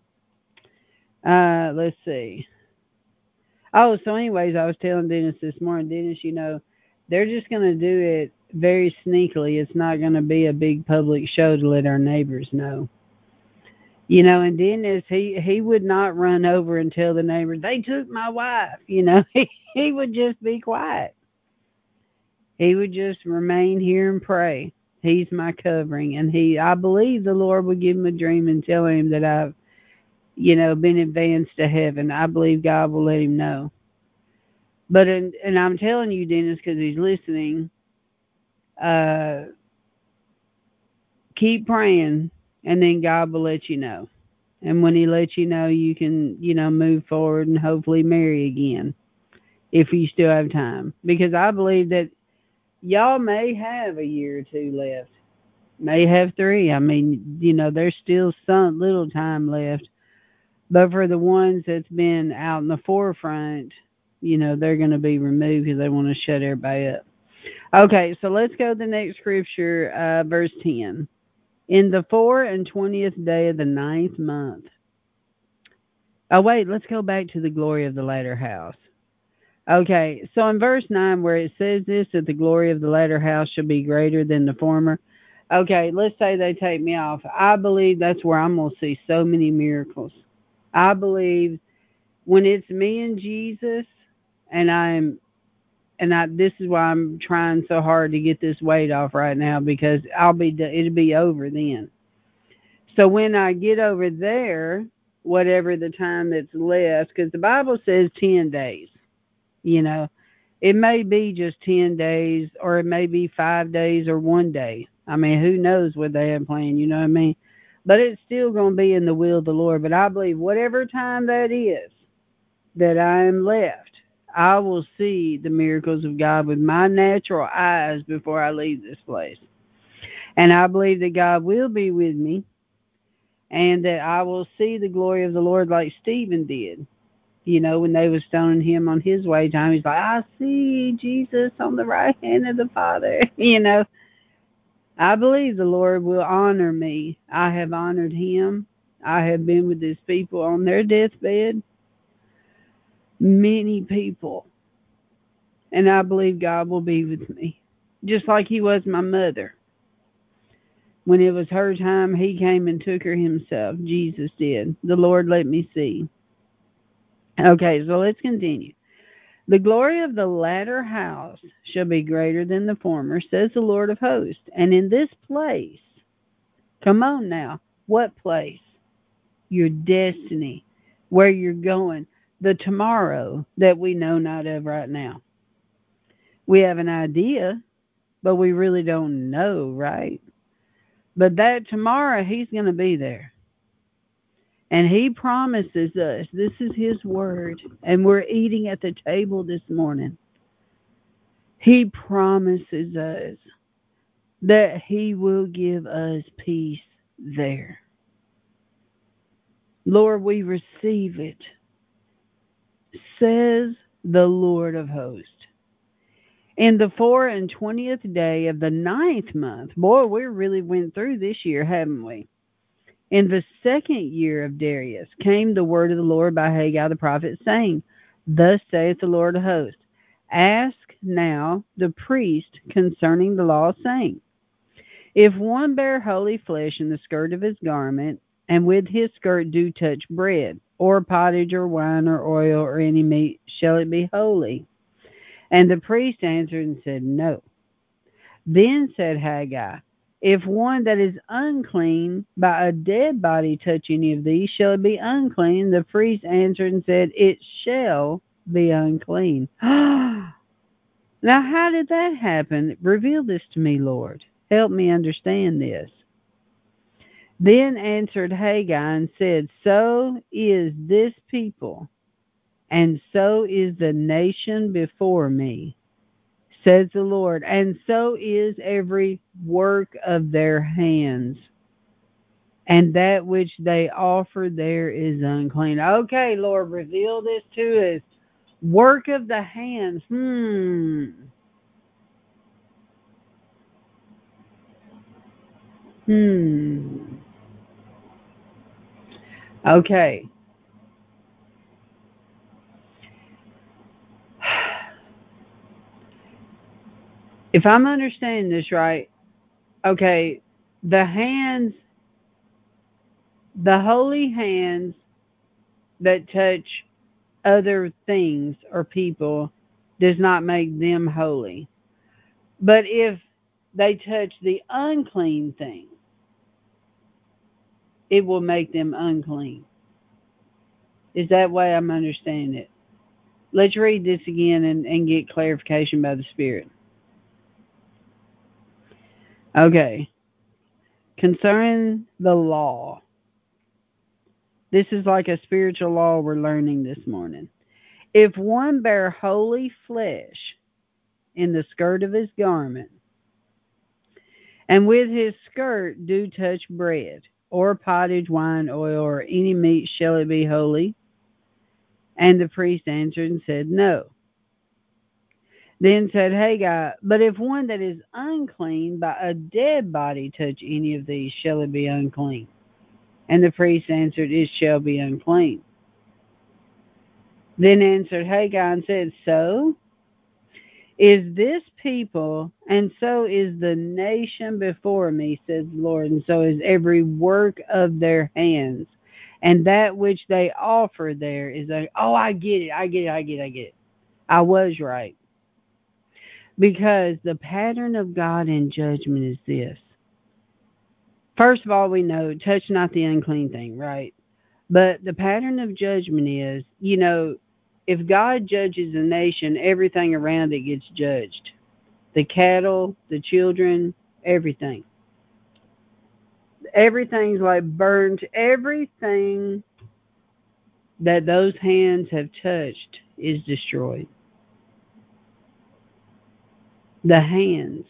Let's see. Oh, so anyways, I was telling Dennis this morning, Dennis, they're just going to do it very sneakily. It's not going to be a big public show to let our neighbors know. And Dennis, he would not run over and tell the neighbors, they took my wife. He would just be quiet. He would just remain here and pray. He's my covering. And I believe the Lord would give him a dream and tell him that I've, been advanced to heaven. I believe God will let him know. But, and I'm telling you, Dennis, because he's listening, Uh, keep praying, and then God will let you know. And when He lets you know, you can, move forward and hopefully marry again if you still have time. Because I believe that y'all may have a year or two left, may have three. I mean, there's still some little time left. But for the ones that's been out in the forefront, they're going to be removed because they want to shut everybody up. Okay, so let's go to the next scripture, verse 10. In the 24th day of the ninth month. Oh, wait, let's go back to the glory of the latter house. Okay, so in verse 9, where it says this, that the glory of the latter house shall be greater than the former. Okay, let's say they take me off. I believe that's where I'm going to see so many miracles. I believe when it's me and Jesus, and this is why I'm trying so hard to get this weight off right now, because it'll be over then. So when I get over there, whatever the time that's left, because the Bible says 10 days, it may be just 10 days, or it may be 5 days or 1 day. I mean, who knows what they have planned, you know what I mean? But it's still going to be in the will of the Lord. But I believe whatever time that is that I am left, I will see the miracles of God with my natural eyes before I leave this place. And I believe that God will be with me, and that I will see the glory of the Lord like Stephen did. When they was stoning him on his way time, he's like, I see Jesus on the right hand of the Father. I believe the Lord will honor me. I have honored him. I have been with his people on their deathbed. Many people. And I believe God will be with me. Just like he was my mother. When it was her time, he came and took her himself. Jesus did. The Lord let me see. Okay, so let's continue. The glory of the latter house shall be greater than the former, says the Lord of hosts. And in this place, come on now, what place? Your destiny, where you're going, the tomorrow that we know not of right now. We have an idea, but we really don't know, right? But that tomorrow, he's going to be there. And he promises us, this is his word, and we're eating at the table this morning. He promises us that he will give us peace there. Lord, we receive it, says the Lord of hosts. In the 24th day of the ninth month, boy, we really went through this year, haven't we? In the 2nd year of Darius came the word of the Lord by Haggai the prophet, saying, Thus saith the Lord of hosts, Ask now the priest concerning the law, saying, If one bear holy flesh in the skirt of his garment, and with his skirt do touch bread, or pottage, or wine, or oil, or any meat, shall it be holy? And the priest answered and said, No. Then said Haggai, If one that is unclean by a dead body touch any of these, shall it be unclean? The priest answered and said, It shall be unclean. Now, how did that happen? Reveal this to me, Lord. Help me understand this. Then answered Haggai and said, So is this people, and so is the nation before me, says the Lord, and so is every work of their hands, and that which they offer there is unclean. Okay, Lord, reveal this to us. Work of the hands. Okay. If I'm understanding this right, okay, the hands, the holy hands that touch other things or people does not make them holy. But if they touch the unclean thing, it will make them unclean. Is that way I'm understanding it? Let's read this again and get clarification by the Spirit. Okay. Concerning the law. This is like a spiritual law we're learning this morning. If one bear holy flesh in the skirt of his garment, and with his skirt do touch bread, or pottage, wine, oil, or any meat, shall it be holy? And the priest answered and said, No. Then said Haggai, But if one that is unclean by a dead body touch any of these, shall it be unclean? And the priest answered, It shall be unclean. Then answered Haggai and said, So is this people, and so is the nation before me, says the Lord, and so is every work of their hands. And that which they offer there is I get it, I get it. I was right. Because the pattern of God in judgment is this. First of all, we know, touch not the unclean thing, right? But the pattern of judgment is, if God judges a nation, everything around it gets judged. The cattle, the children, everything. Everything's like burnt. Everything that those hands have touched is destroyed. The hands.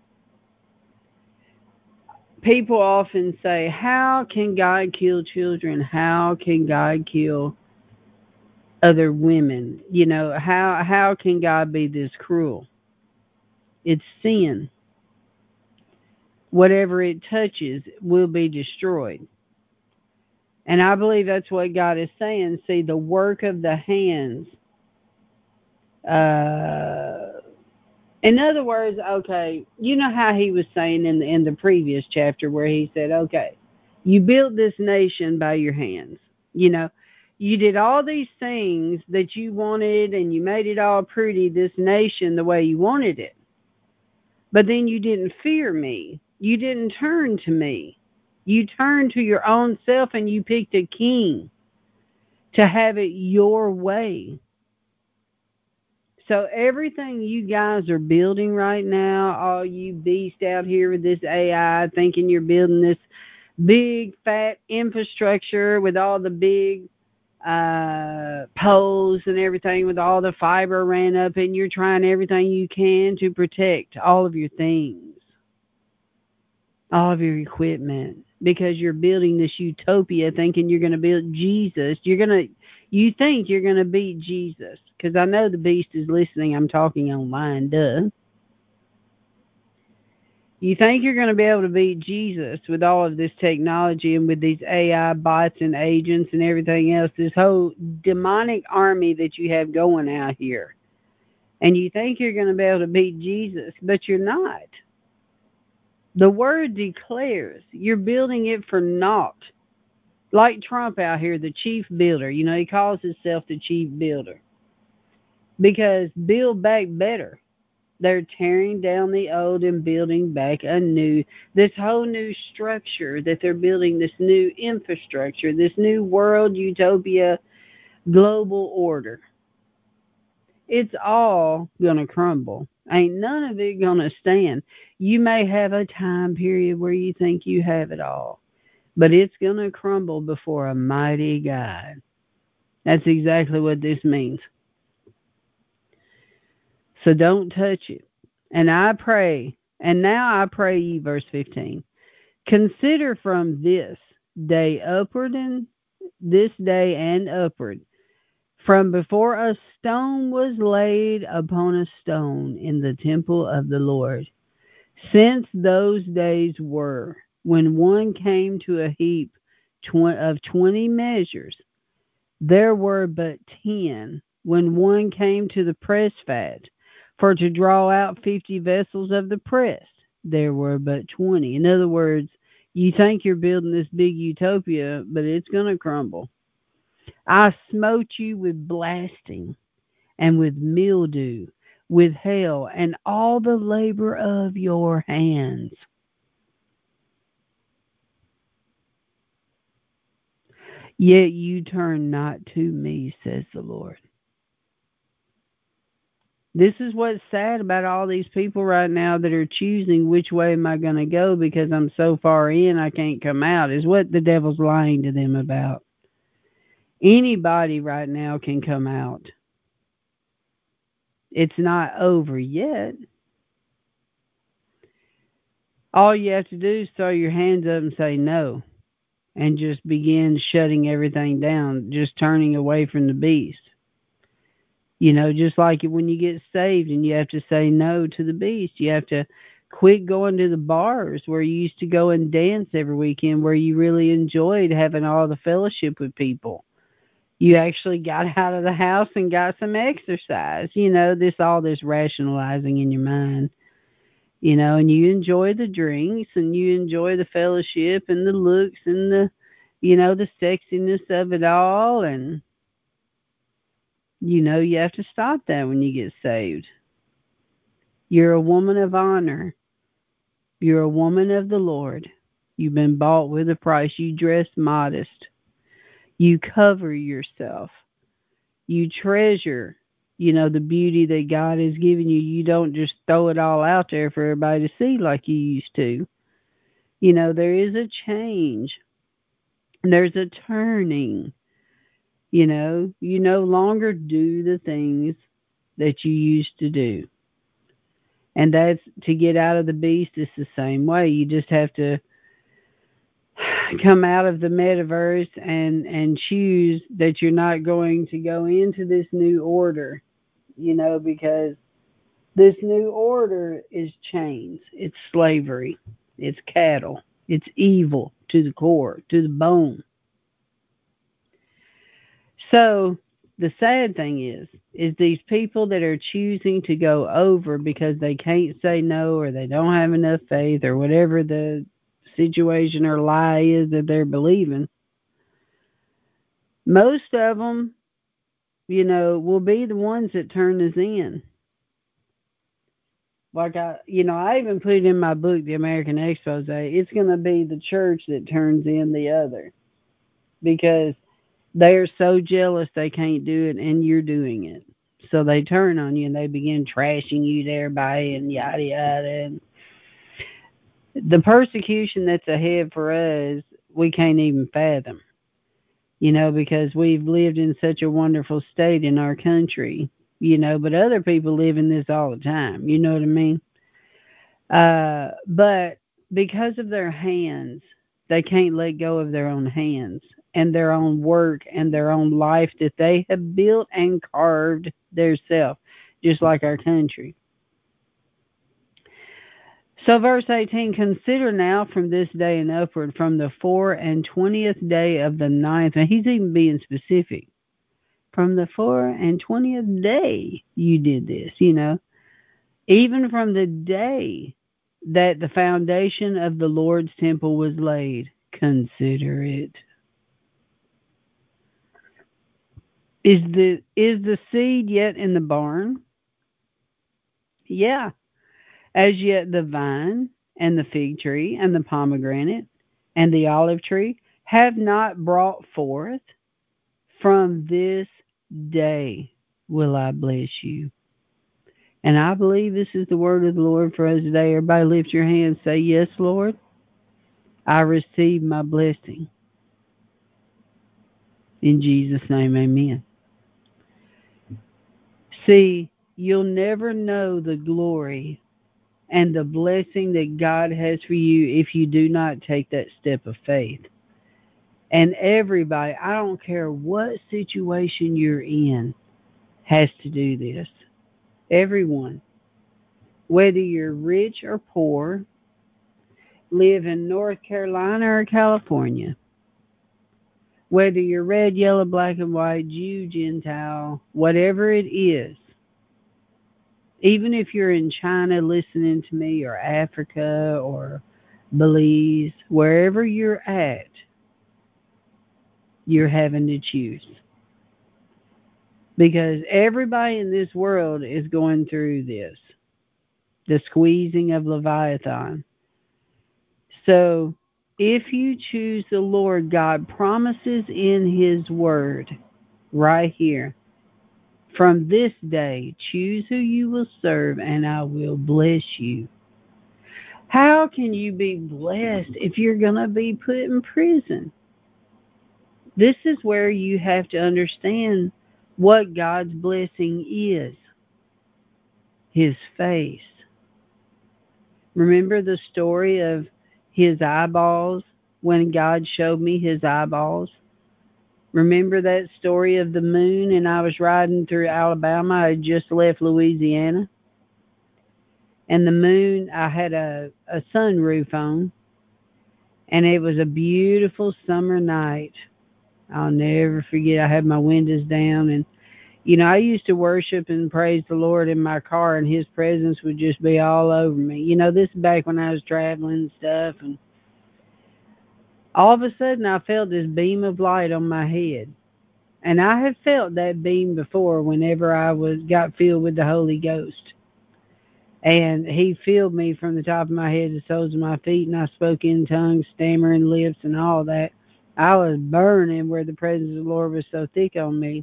People often say, how can God kill children? How can God kill other women? How can God be this cruel? It's sin. Whatever it touches will be destroyed. And I believe that's what God is saying. See, the work of the hands. In other words, okay, you know how he was saying in the previous chapter where he said, okay, you built this nation by your hands. You did all these things that you wanted and you made it all pretty, this nation, the way you wanted it. But then you didn't fear me. You didn't turn to me. You turned to your own self and you picked a king to have it your way. So everything you guys are building right now, all you beasts out here with this AI thinking you're building this big fat infrastructure with all the big poles and everything with all the fiber ran up, and you're trying everything you can to protect all of your things, all of your equipment, because you're building this utopia thinking you're going to build Jesus. You think you're going to beat Jesus, because I know the beast is listening. I'm talking online, duh. You think you're going to be able to beat Jesus with all of this technology and with these AI bots and agents and everything else, this whole demonic army that you have going out here. And you think you're going to be able to beat Jesus, but you're not. The word declares you're building it for naught. Like Trump out here, the chief builder. He calls himself the chief builder. Because build back better. They're tearing down the old and building back a new, this whole new structure that they're building, this new infrastructure, this new world utopia global order. It's all going to crumble. Ain't none of it going to stand. You may have a time period where you think you have it all, but it's going to crumble before a mighty God. That's exactly what this means. So don't touch it. And I pray, and now I pray ye, verse 15, consider from this day upward and this day and upward, from before a stone was laid upon a stone in the temple of the Lord, since those days were, when one came to a heap of 20 measures, there were but 10, when one came to the press fat, for to draw out 50 vessels of the press, there were but 20. In other words, you think you're building this big utopia, but it's going to crumble. I smote you with blasting and with mildew, with hail, and all the labor of your hands. Yet you turn not to me, says the Lord. This is what's sad about all these people right now that are choosing which way am I going to go because I'm so far in I can't come out, is what the devil's lying to them about. Anybody right now can come out. It's not over yet. All you have to do is throw your hands up and say no and just begin shutting everything down, just turning away from the beast. Just like when you get saved and you have to say no to the beast. You have to quit going to the bars where you used to go and dance every weekend, where you really enjoyed having all the fellowship with people. You actually got out of the house and got some exercise. This rationalizing in your mind. And you enjoy the drinks and you enjoy the fellowship and the looks and the sexiness of it all. And, you have to stop that when you get saved. You're a woman of honor. You're a woman of the Lord. You've been bought with a price. You dress modest. You cover yourself. You treasure, the beauty that God has given you. You don't just throw it all out there for everybody to see like you used to. There is a change. There's a turning. You no longer do the things that you used to do. And that's to get out of the beast. It's the same way. You just have to come out of the metaverse and choose that you're not going to go into this new order, because this new order is chains, it's slavery, it's cattle, it's evil to the core, to the bone. So the sad thing is these people that are choosing to go over because they can't say no or they don't have enough faith or whatever the situation or lie is that they're believing. Most of them, will be the ones that turn us in. Like I even put it in my book, The American Expose. It's going to be the church that turns in the other because they're so jealous they can't do it and you're doing it. So they turn on you and they begin trashing you to everybody and yada yada. And the persecution that's ahead for us, we can't even fathom, because we've lived in such a wonderful state in our country, but other people live in this all the time. You know what I mean? But because of their hands, they can't let go of their own hands and their own work and their own life that they have built and carved theirself, just like our country. So verse 18, consider now from this day and upward, from the 24th day of the ninth, and he's even being specific. From the 24th day you did this, even from the day that the foundation of the Lord's temple was laid. Consider it. Is the seed yet in the barn? Yeah. As yet the vine and the fig tree and the pomegranate and the olive tree have not brought forth. From this day will I bless you. And I believe this is the word of the Lord for us today. Everybody lift your hands, say, yes, Lord, I receive my blessing. In Jesus' name, amen. See, you'll never know the glory and the blessing that God has for you if you do not take that step of faith. And everybody, I don't care what situation you're in, has to do this. Everyone, whether you're rich or poor, live in North Carolina or California, whether you're red, yellow, black, and white, Jew, Gentile, whatever it is, even if you're in China listening to me or Africa or Belize, wherever you're at, you're having to choose. Because everybody in this world is going through this, the squeezing of Leviathan. So if you choose the Lord, God promises in his word right here, From this day, choose who you will serve, and I will bless you. How can you be blessed if you're going to be put in prison? This is where you have to understand what God's blessing is, His face. Remember the story of His eyeballs when God showed me His eyeballs? Remember that story of the moon, and I was riding through Alabama. I had just left Louisiana. And the moon, I had a sunroof on, and it was a beautiful summer night. I'll never forget. I had my windows down, and I used to worship and praise the Lord in my car, and His presence would just be all over me. This is back when I was traveling and stuff, and all of a sudden I felt this beam of light on my head. And I have felt that beam before whenever I got filled with the Holy Ghost. And He filled me from the top of my head to the soles of my feet, and I spoke in tongues, stammering lips, and all that. I was burning where the presence of the Lord was so thick on me.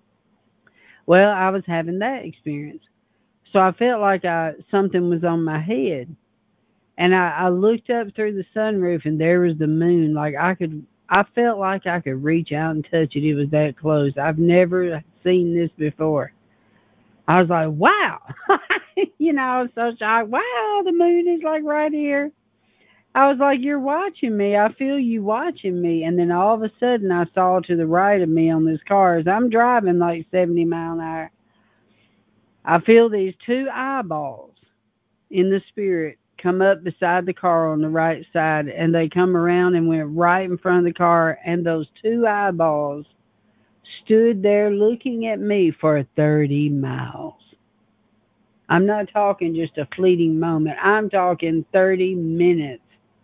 Well, I was having that experience. So I felt like something was on my head. And I looked up through the sunroof, and there was the moon. I felt like I could reach out and touch it. It was that close. I've never seen this before. I was like, wow. I was so shocked. Wow, the moon is like right here. I was like, you're watching me. I feel you watching me. And then all of a sudden I saw to the right of me on this car as I'm driving like 70 miles an hour. I feel these two eyeballs in the spirit come up beside the car on the right side, and they come around and went right in front of the car, and those two eyeballs stood there looking at me for 30 miles. I'm not talking just a fleeting moment. I'm talking 30 minutes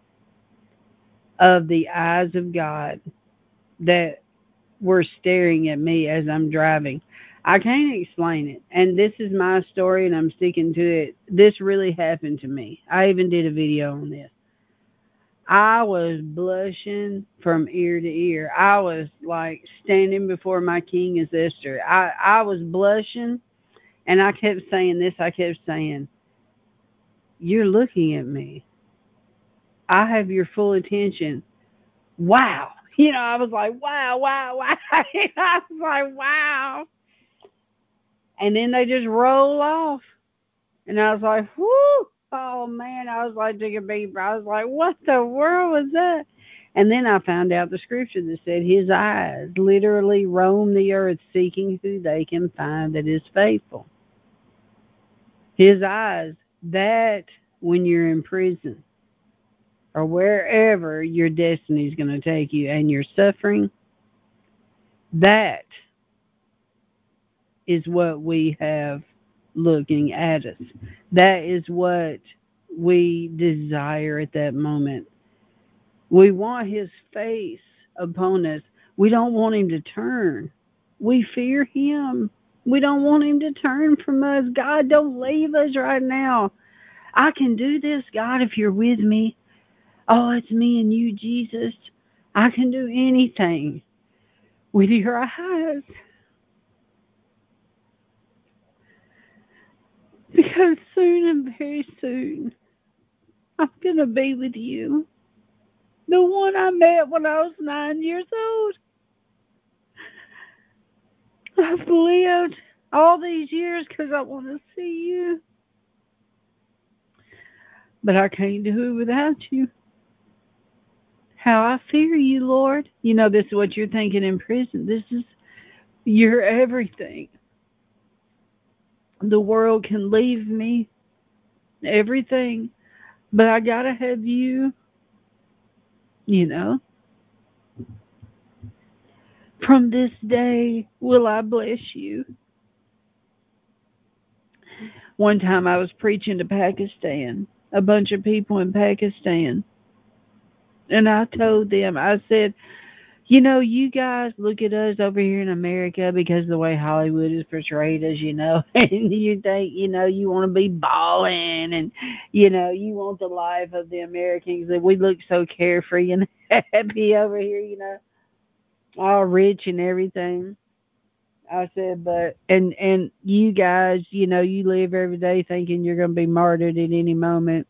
of the eyes of God that were staring at me as I'm driving. I can't explain it. And this is my story, and I'm sticking to it. This really happened to me. I even did a video on this. I was blushing from ear to ear. I was like standing before my king as Esther. I was blushing, and I kept saying this. I kept saying, you're looking at me. I have your full attention. Wow. I was like, wow, wow, wow. I was like, wow. And then they just roll off. And I was like, whoo. Oh, man. I was like, take a beat. I was like, what the world was that? And then I found out the scripture that said His eyes literally roam the earth seeking who they can find that is faithful. His eyes, that when you're in prison or wherever your destiny is going to take you and you're suffering, that is what we have looking at us. That is what we desire at that moment. We want His face upon us. We don't want Him to turn. We fear Him. We don't want Him to turn from us. God, don't leave us right now. I can do this, God, if you're with me. Oh, it's me and you, Jesus. I can do anything with your eyes. Because soon and very soon, I'm going to be with you. The one I met when I was 9 years old. I've lived all these years because I want to see you. But I can't do it without you. How I fear you, Lord. This is what you're thinking in prison. This is your everything. The world can leave me, everything, but I got to have you, you know. From this day will I bless you. One time I was preaching to Pakistan, a bunch of people in Pakistan, and I told them, I said, you guys look at us over here in America because of the way Hollywood is portrayed as, and you think, you want to be balling and, you want the life of the Americans, that we look so carefree and happy over here, all rich and everything. I said, but and you guys, you live every day thinking you're going to be martyred at any moment.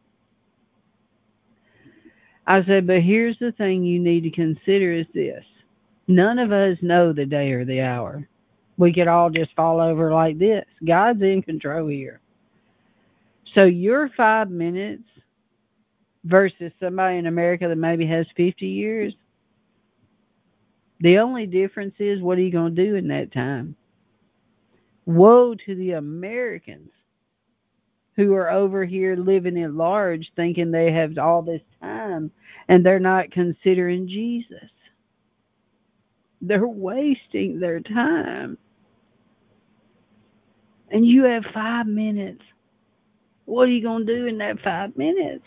I said, but here's the thing you need to consider is this. None of us know the day or the hour. We could all just fall over like this. God's in control here. So your 5 minutes versus somebody in America that maybe has 50 years, the only difference is what are you going to do in that time? Woe to the Americans who are over here living at large thinking they have all this time and they're not considering Jesus. They're wasting their time. And you have 5 minutes. What are you going to do in that 5 minutes?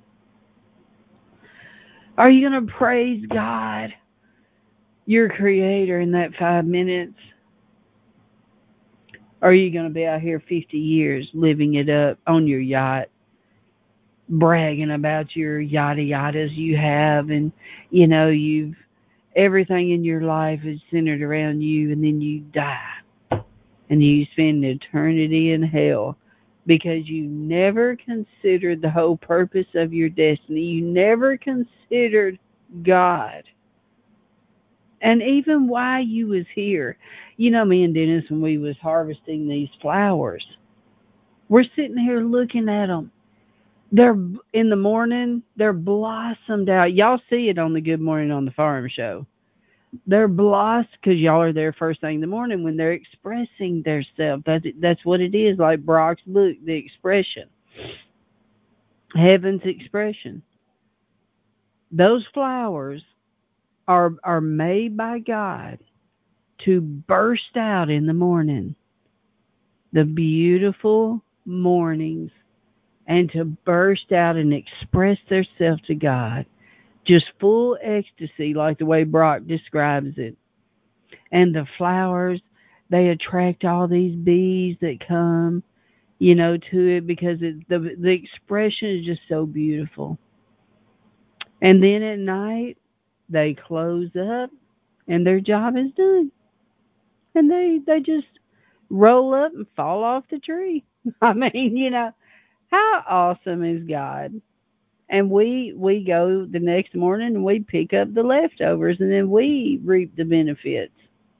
Are you going to praise God, your creator, in that 5 minutes? Or are you going to be out here 50 years living it up on your yacht, bragging about your yada yadas you have, and you've everything in your life is centered around you, and then you die and you spend eternity in hell because you never considered the whole purpose of your destiny. You never considered God and even why you was here. Me and Dennis, when we was harvesting these flowers, we're sitting here looking at them. They're in the morning, they're blossomed out. Y'all see it on the Good Morning on the Farm show. They're blossomed because y'all are there first thing in the morning when they're expressing themselves. That's what it is, like Brock's book, the expression, heaven's expression. Those flowers are made by God to burst out in the morning, the beautiful mornings, and to burst out and express themselves to God. Just full ecstasy, like the way Brock describes it. And the flowers, they attract all these bees that come, to it because the expression is just so beautiful. And then at night, they close up and their job is done. And they just roll up and fall off the tree. I mean, how awesome is God? And we go the next morning and we pick up the leftovers and then we reap the benefits.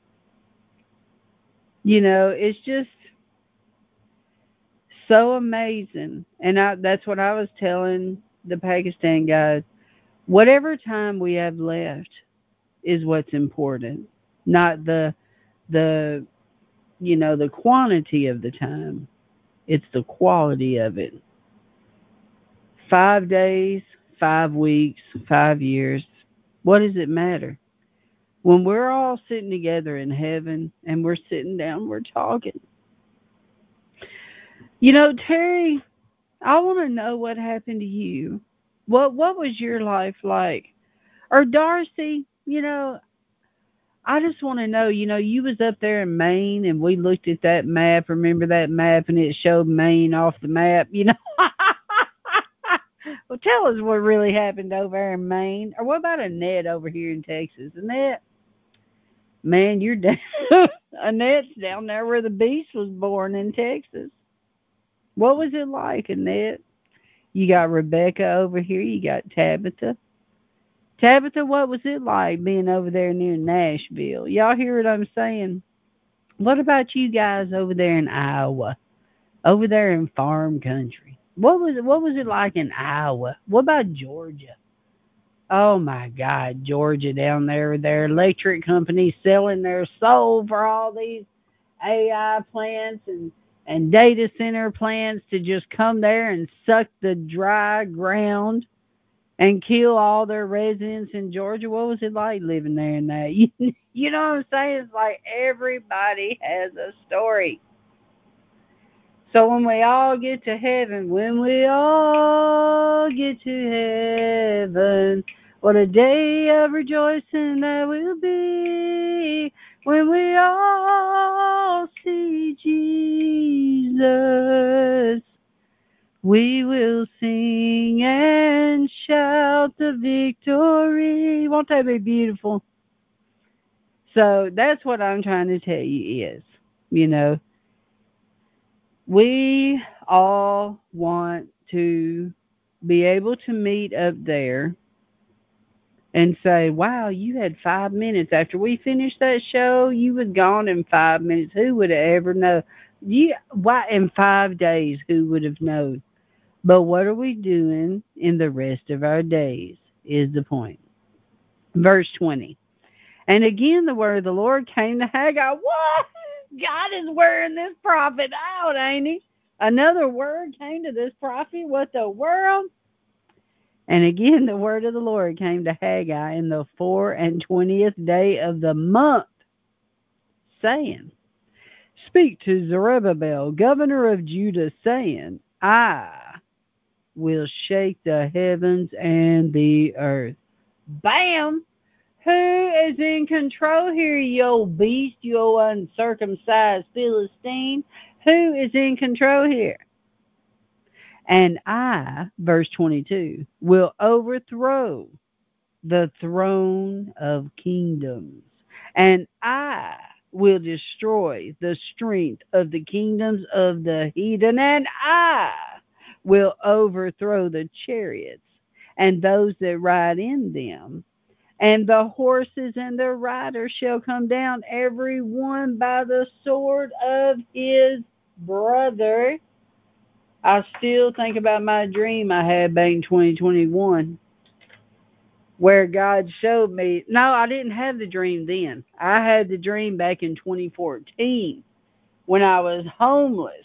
It's just so amazing. And that's what I was telling the Pakistan guys. Whatever time we have left is what's important, not the the quantity of the time. It's the quality of it. 5 days, 5 weeks, 5 years. What does it matter? When we're all sitting together in heaven and we're sitting down, we're talking. Terry, I want to know what happened to you. What was your life like? Or Darcy, I just want to know, you was up there in Maine and we looked at that map. Remember that map and it showed Maine off the map, Well, tell us what really happened over there in Maine. Or what about Annette over here in Texas? Annette, man, you're down. Annette's down there where the beast was born in Texas. What was it like, Annette? You got Rebecca over here. You got Tabitha. Tabitha, what was it like being over there near Nashville? Y'all hear what I'm saying? What about you guys over there in Iowa? Over there in farm country? What was it like in Iowa? What about Georgia? Oh my God, Georgia down there, their electric company selling their soul for all these AI plants and data center plants to just come there and suck the dry ground and kill all their residents in Georgia. What was it like living there in that? You know what I'm saying? It's like everybody has a story. So when we all get to heaven, what a day of rejoicing that will be when we all see Jesus. We will sing and shout the victory. Won't that be beautiful? So that's what I'm trying to tell you is, you know, we all want to be able to meet up there and say, wow, you had 5 minutes. After we finished that show, you was gone in 5 minutes. Who would have ever known? Why in 5 days, who would have known? But what are we doing in the rest of our days is the point. Verse 20. And again, the word of the Lord came to Haggai. What? God is wearing this prophet out, ain't he? Another word came to this prophet. What the world? And again, the word of the Lord came to Haggai in the 24th day of the month, saying, Speak to Zerubbabel, governor of Judah, saying, I will shake the heavens and the earth. Bam! Who is in control here, you old beast, you old uncircumcised Philistine? Who is in control here? And I, verse 22, will overthrow the throne of kingdoms, and I will destroy the strength of the kingdoms of the heathen, and I will overthrow the chariots and those that ride in them, and the horses and their riders shall come down, every one by the sword of his brother. I still think about my dream I had back in 2021 where God showed me. No, I didn't have the dream then. I had the dream back in 2014 when I was homeless,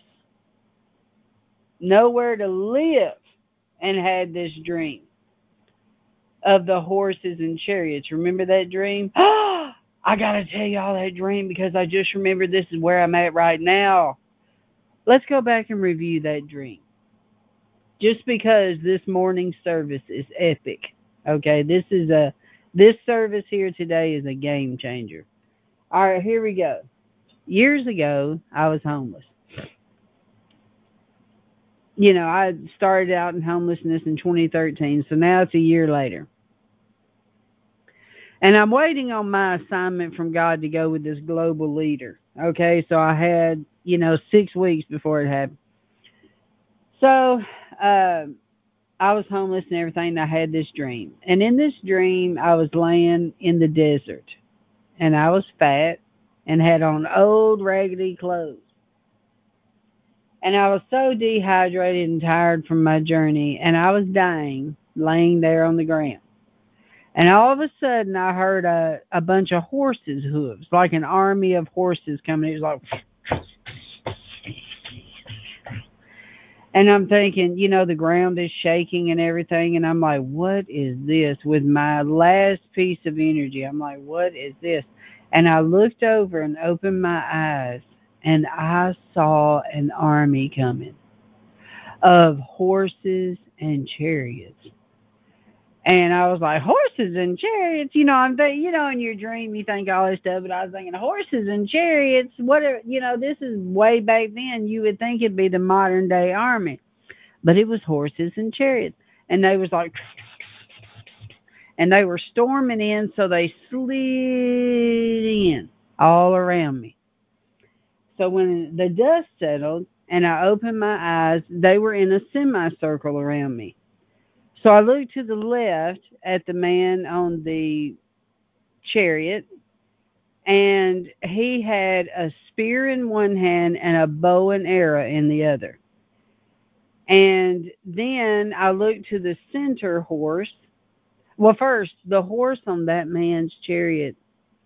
nowhere to live, and had this dream of the horses and chariots. Remember that dream? I got to tell y'all that dream because I just remembered this is where I'm at right now. Let's go back and review that dream. Just because this morning's service is epic. Okay, this service here today is a game changer. All right, here we go. Years ago, I was homeless. You know, I started out in homelessness in 2013, so now it's a year later. And I'm waiting on my assignment from God to go with this global leader. Okay, so I had, 6 weeks before it happened. So, I was homeless and everything, and I had this dream. And in this dream, I was laying in the desert, and I was fat and had on old raggedy clothes. And I was so dehydrated and tired from my journey, and I was dying, laying there on the ground. And all of a sudden, I heard a bunch of horses' hooves, like an army of horses coming. It was like, and I'm thinking, the ground is shaking and everything. And I'm like, what is this? With my last piece of energy, I'm like, what is this? And I looked over and opened my eyes, and I saw an army coming of horses and chariots. And I was like, horses and chariots, I'm thinking, in your dream you think all this stuff, but I was thinking horses and chariots, what are, this is way back then. You would think it'd be the modern day army, but it was horses and chariots. And they was like, and they were storming in, so they slid in all around me. So when the dust settled and I opened my eyes, they were in a semicircle around me. So I looked to the left at the man on the chariot, and he had a spear in one hand and a bow and arrow in the other. And then I looked to the center horse. Well, first, the horse on that man's chariot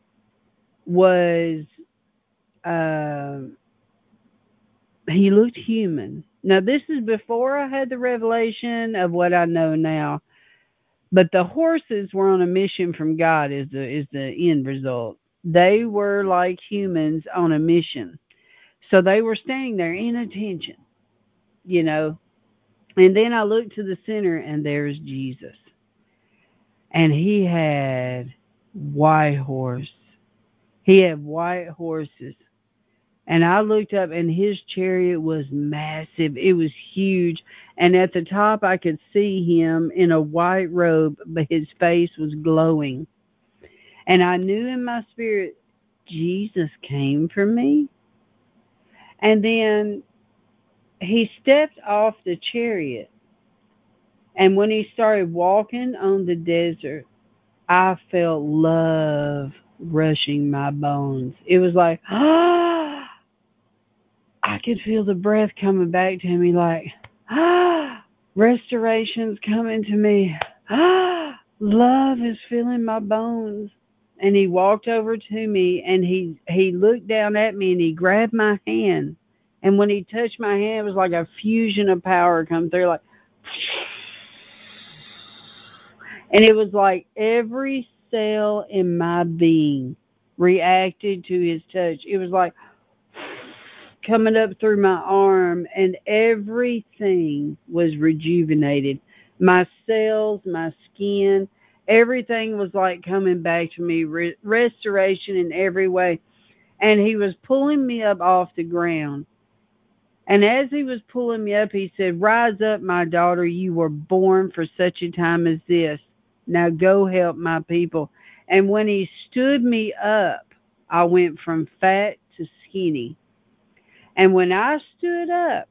was, uh, he looked human. Now, this is before I had the revelation of what I know now. But the horses were on a mission from God is the end result. They were like humans on a mission. So they were standing there in attention, you know. And then I looked to the center and there's Jesus. And he had white horse. He had white horses. And I looked up and his chariot was massive. It was huge. And at the top, I could see him in a white robe, but his face was glowing. And I knew in my spirit Jesus came for me? And then he stepped off the chariot. And when he started walking on the desert, I felt love rushing my bones. It was like, ah, I could feel the breath coming back to me like, ah, restoration's coming to me. Ah, love is filling my bones. And he walked over to me and he looked down at me and he grabbed my hand. And when he touched my hand, it was like a fusion of power come through, like, and it was like every cell in my being reacted to his touch. It was like coming up through my arm, and everything was rejuvenated. My cells, my skin, everything was like coming back to me, restoration in every way. And he was pulling me up off the ground. And as he was pulling me up, he said, "Rise up, my daughter. You were born for such a time as this. Now go help my people." And when he stood me up, I went from fat to skinny. And when I stood up,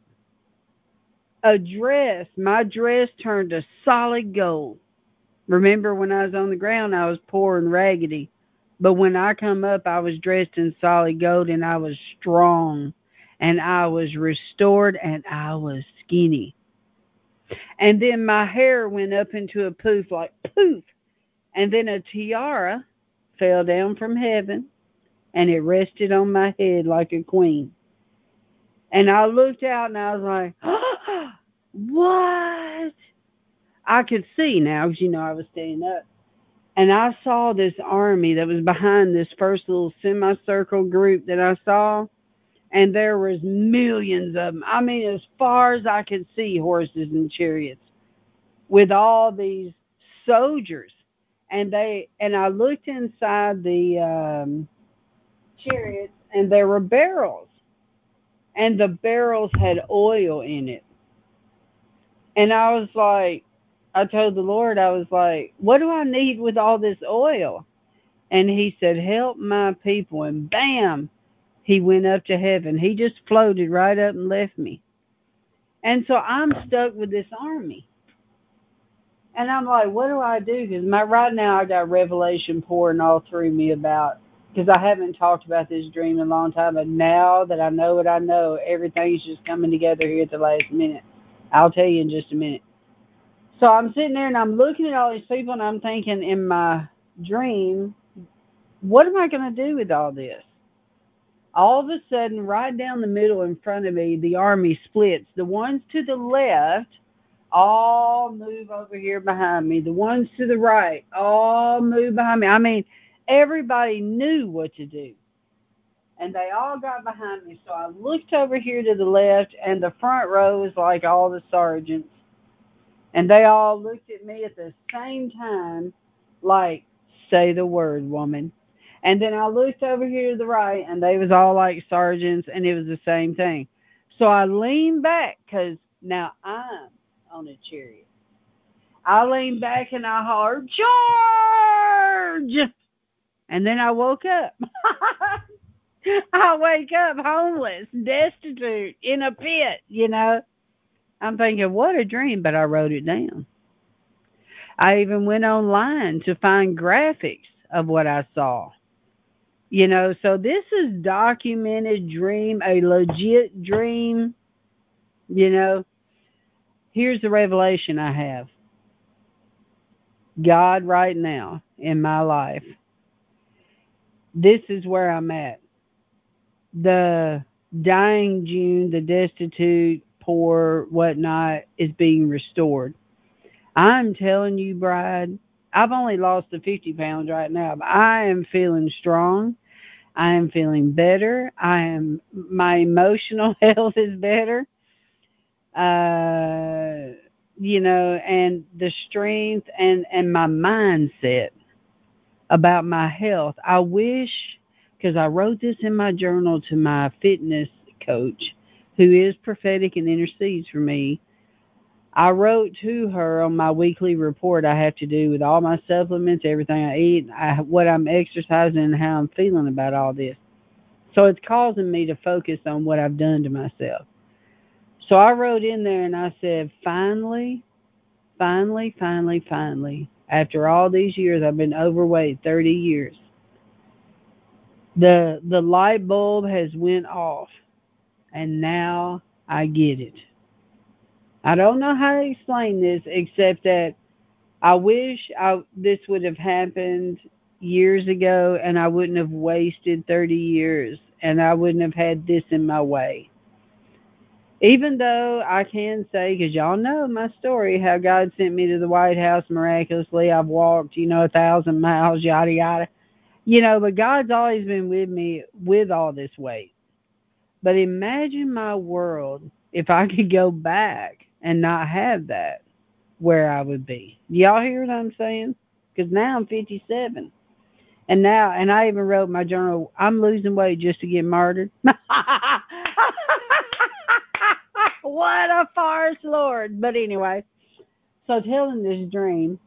my dress turned to solid gold. Remember, when I was on the ground, I was poor and raggedy. But when I come up, I was dressed in solid gold and I was strong and I was restored and I was skinny. And then my hair went up into a poof, like poof. And then a tiara fell down from heaven and it rested on my head like a queen. And I looked out and I was like, oh, what? I could see now because, I was standing up. And I saw this army that was behind this first little semicircle group that I saw. And there was millions of them. I mean, as far as I could see, horses and chariots with all these soldiers. And I looked inside the chariots, and there were barrels, and the barrels had oil in it. And I was like, I told the Lord, I was like, what do I need with all this oil? And he said, help my people. And bam, he went up to heaven. He just floated right up and left me. And so I'm stuck with this army. And I'm like, what do I do? Because right now I got revelation pouring all through me about, because I haven't talked about this dream in a long time. But now that I know what I know, everything's just coming together here at the last minute. I'll tell you in just a minute. So I'm sitting there and I'm looking at all these people and I'm thinking in my dream, what am I going to do with all this? All of a sudden, right down the middle in front of me, the army splits. The ones to the left all move over here behind me. The ones to the right all move behind me. I mean, everybody knew what to do. And they all got behind me. So I looked over here to the left, and the front row is like all the sergeants. And they all looked at me at the same time, like, say the word, woman. And then I looked over here to the right, and they was all like sergeants, and it was the same thing. So I leaned back, because now I'm on a chariot. I leaned back, and I hollered, George! And then I woke up. I wake up homeless, destitute, in a pit. I'm thinking, what a dream, but I wrote it down. I even went online to find graphics of what I saw. So this is documented dream, a legit dream. Here's the revelation I have. God right now in my life, this is where I'm at. The dying June, the destitute, poor, whatnot, is being restored. I'm telling you, bride, I've only lost the 50 pounds right now, but I am feeling strong. I am feeling better. My emotional health is better. And the strength and my mindset about my health. I wish, because I wrote this in my journal to my fitness coach, who is prophetic and intercedes for me. I wrote to her on my weekly report I have to do with all my supplements, everything I eat, what I'm exercising, and how I'm feeling about all this. So it's causing me to focus on what I've done to myself. So I wrote in there and I said, finally, finally, finally, finally, after all these years, I've been overweight 30 years. The light bulb has went off, and now I get it. I don't know how to explain this except that I wish this would have happened years ago and I wouldn't have wasted 30 years and I wouldn't have had this in my way. Even though I can say, because y'all know my story, how God sent me to the White House miraculously. I've walked, 1,000 miles, yada, yada. But God's always been with me with all this weight. But imagine my world if I could go back and not have that, where I would be. Y'all hear what I'm saying? Because now I'm 57. And I even wrote in my journal, I'm losing weight just to get murdered. What a farce, Lord. But anyway, so telling this dream,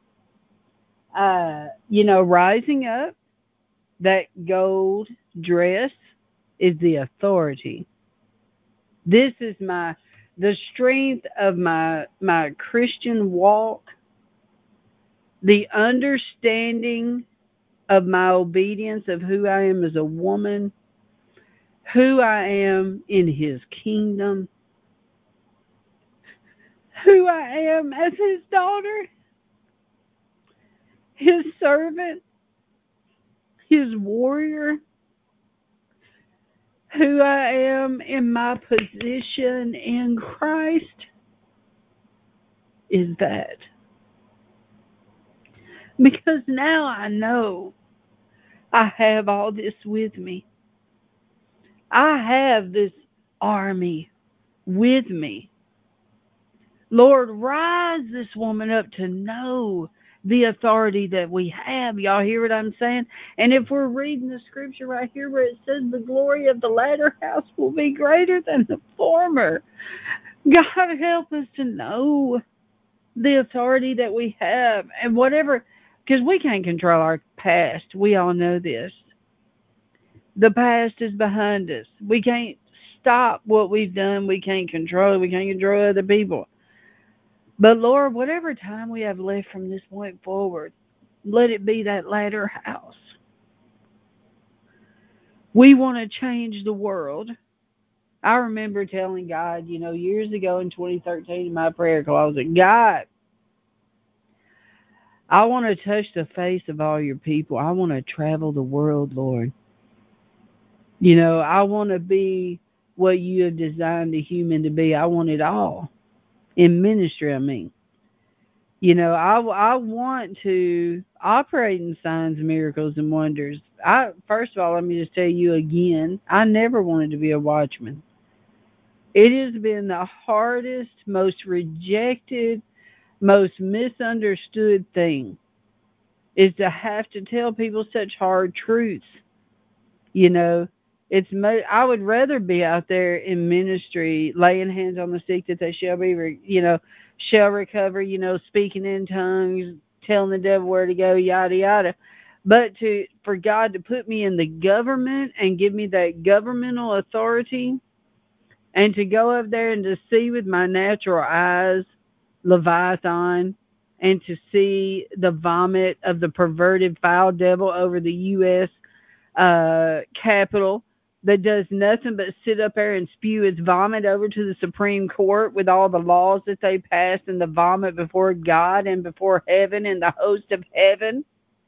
rising up, that gold dress is the authority. This is the strength of my Christian walk, the understanding of my obedience of who I am as a woman, who I am in his kingdom, who I am as his daughter, his servant, his warrior, who I am in my position in Christ is that. Because now I know I have all this with me. I have this army with me. Lord, rise this woman up to know the authority that we have. Y'all hear what I'm saying? And if we're reading the scripture right here where it says the glory of the latter house will be greater than the former, God help us to know the authority that we have and whatever, because we can't control our past. We all know this. The past is behind us. We can't stop what we've done. We can't control it. We can't control other people. But Lord, whatever time we have left from this point forward, let it be that latter house. We want to change the world. I remember telling God, years ago in 2013 in my prayer closet, God, I want to touch the face of all your people. I want to travel the world, Lord. I want to be what you have designed a human to be. I want it all. In ministry, I mean. I want to operate in signs, miracles, and wonders. First of all, let me just tell you again, I never wanted to be a watchman. It has been the hardest, most rejected, most misunderstood thing is to have to tell people such hard truths. I would rather be out there in ministry, laying hands on the sick that they shall be, shall recover, speaking in tongues, telling the devil where to go, yada, yada. But for God to put me in the government and give me that governmental authority and to go up there and to see with my natural eyes Leviathan and to see the vomit of the perverted foul devil over the U.S. Capitol that does nothing but sit up there and spew its vomit over to the Supreme Court with all the laws that they passed and the vomit before God and before heaven and the host of heaven.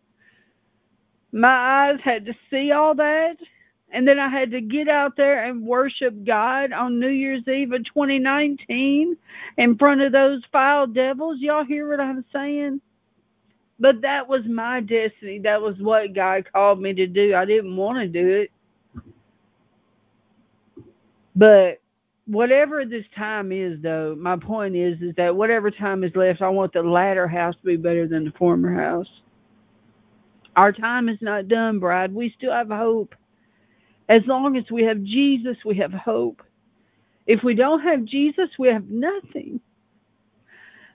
My eyes had to see all that. And then I had to get out there and worship God on New Year's Eve of 2019 in front of those foul devils. Y'all hear what I'm saying? But that was my destiny. That was what God called me to do. I didn't want to do it. But whatever this time is, though, my point is that whatever time is left, I want the latter house to be better than the former house. Our time is not done, bride. We still have hope. As long as we have Jesus, we have hope. If we don't have Jesus, we have nothing.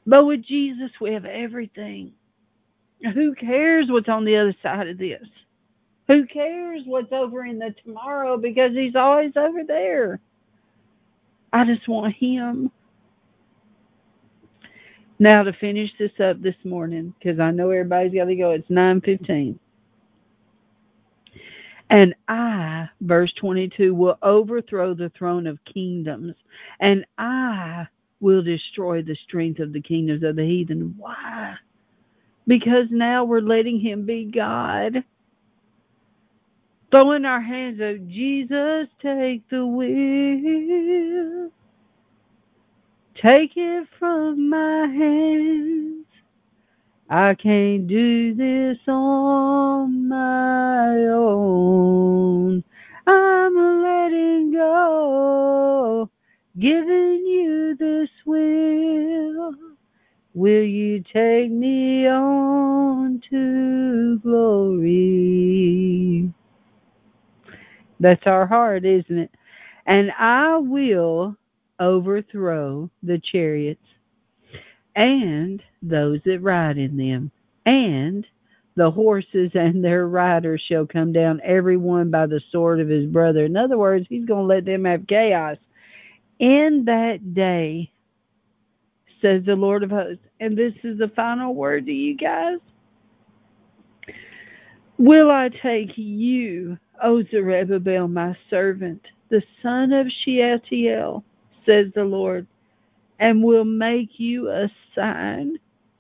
But with Jesus, we have everything. Who cares what's on the other side of this? Who cares what's over in the tomorrow, because he's always over there. I just want him. Now, to finish this up this morning, because I know everybody's got to go. It's 9:15. And I, verse 22, will overthrow the throne of kingdoms, and I will destroy the strength of the kingdoms of the heathen. Why? Because now we're letting him be God. Throwing our hands up, Jesus, take the wheel. Take it from my hands. I can't do this on my own. I'm letting go, giving you this will. Will you take me on to glory? That's our heart, isn't it? And I will overthrow the chariots and those that ride in them, and the horses and their riders shall come down, every one by the sword of his brother. In other words, he's going to let them have chaos. In that day, says the Lord of hosts, and this is the final word to you guys, will I take you, O Zerubbabel, my servant, the son of Shealtiel, says the Lord, and will make you a sign.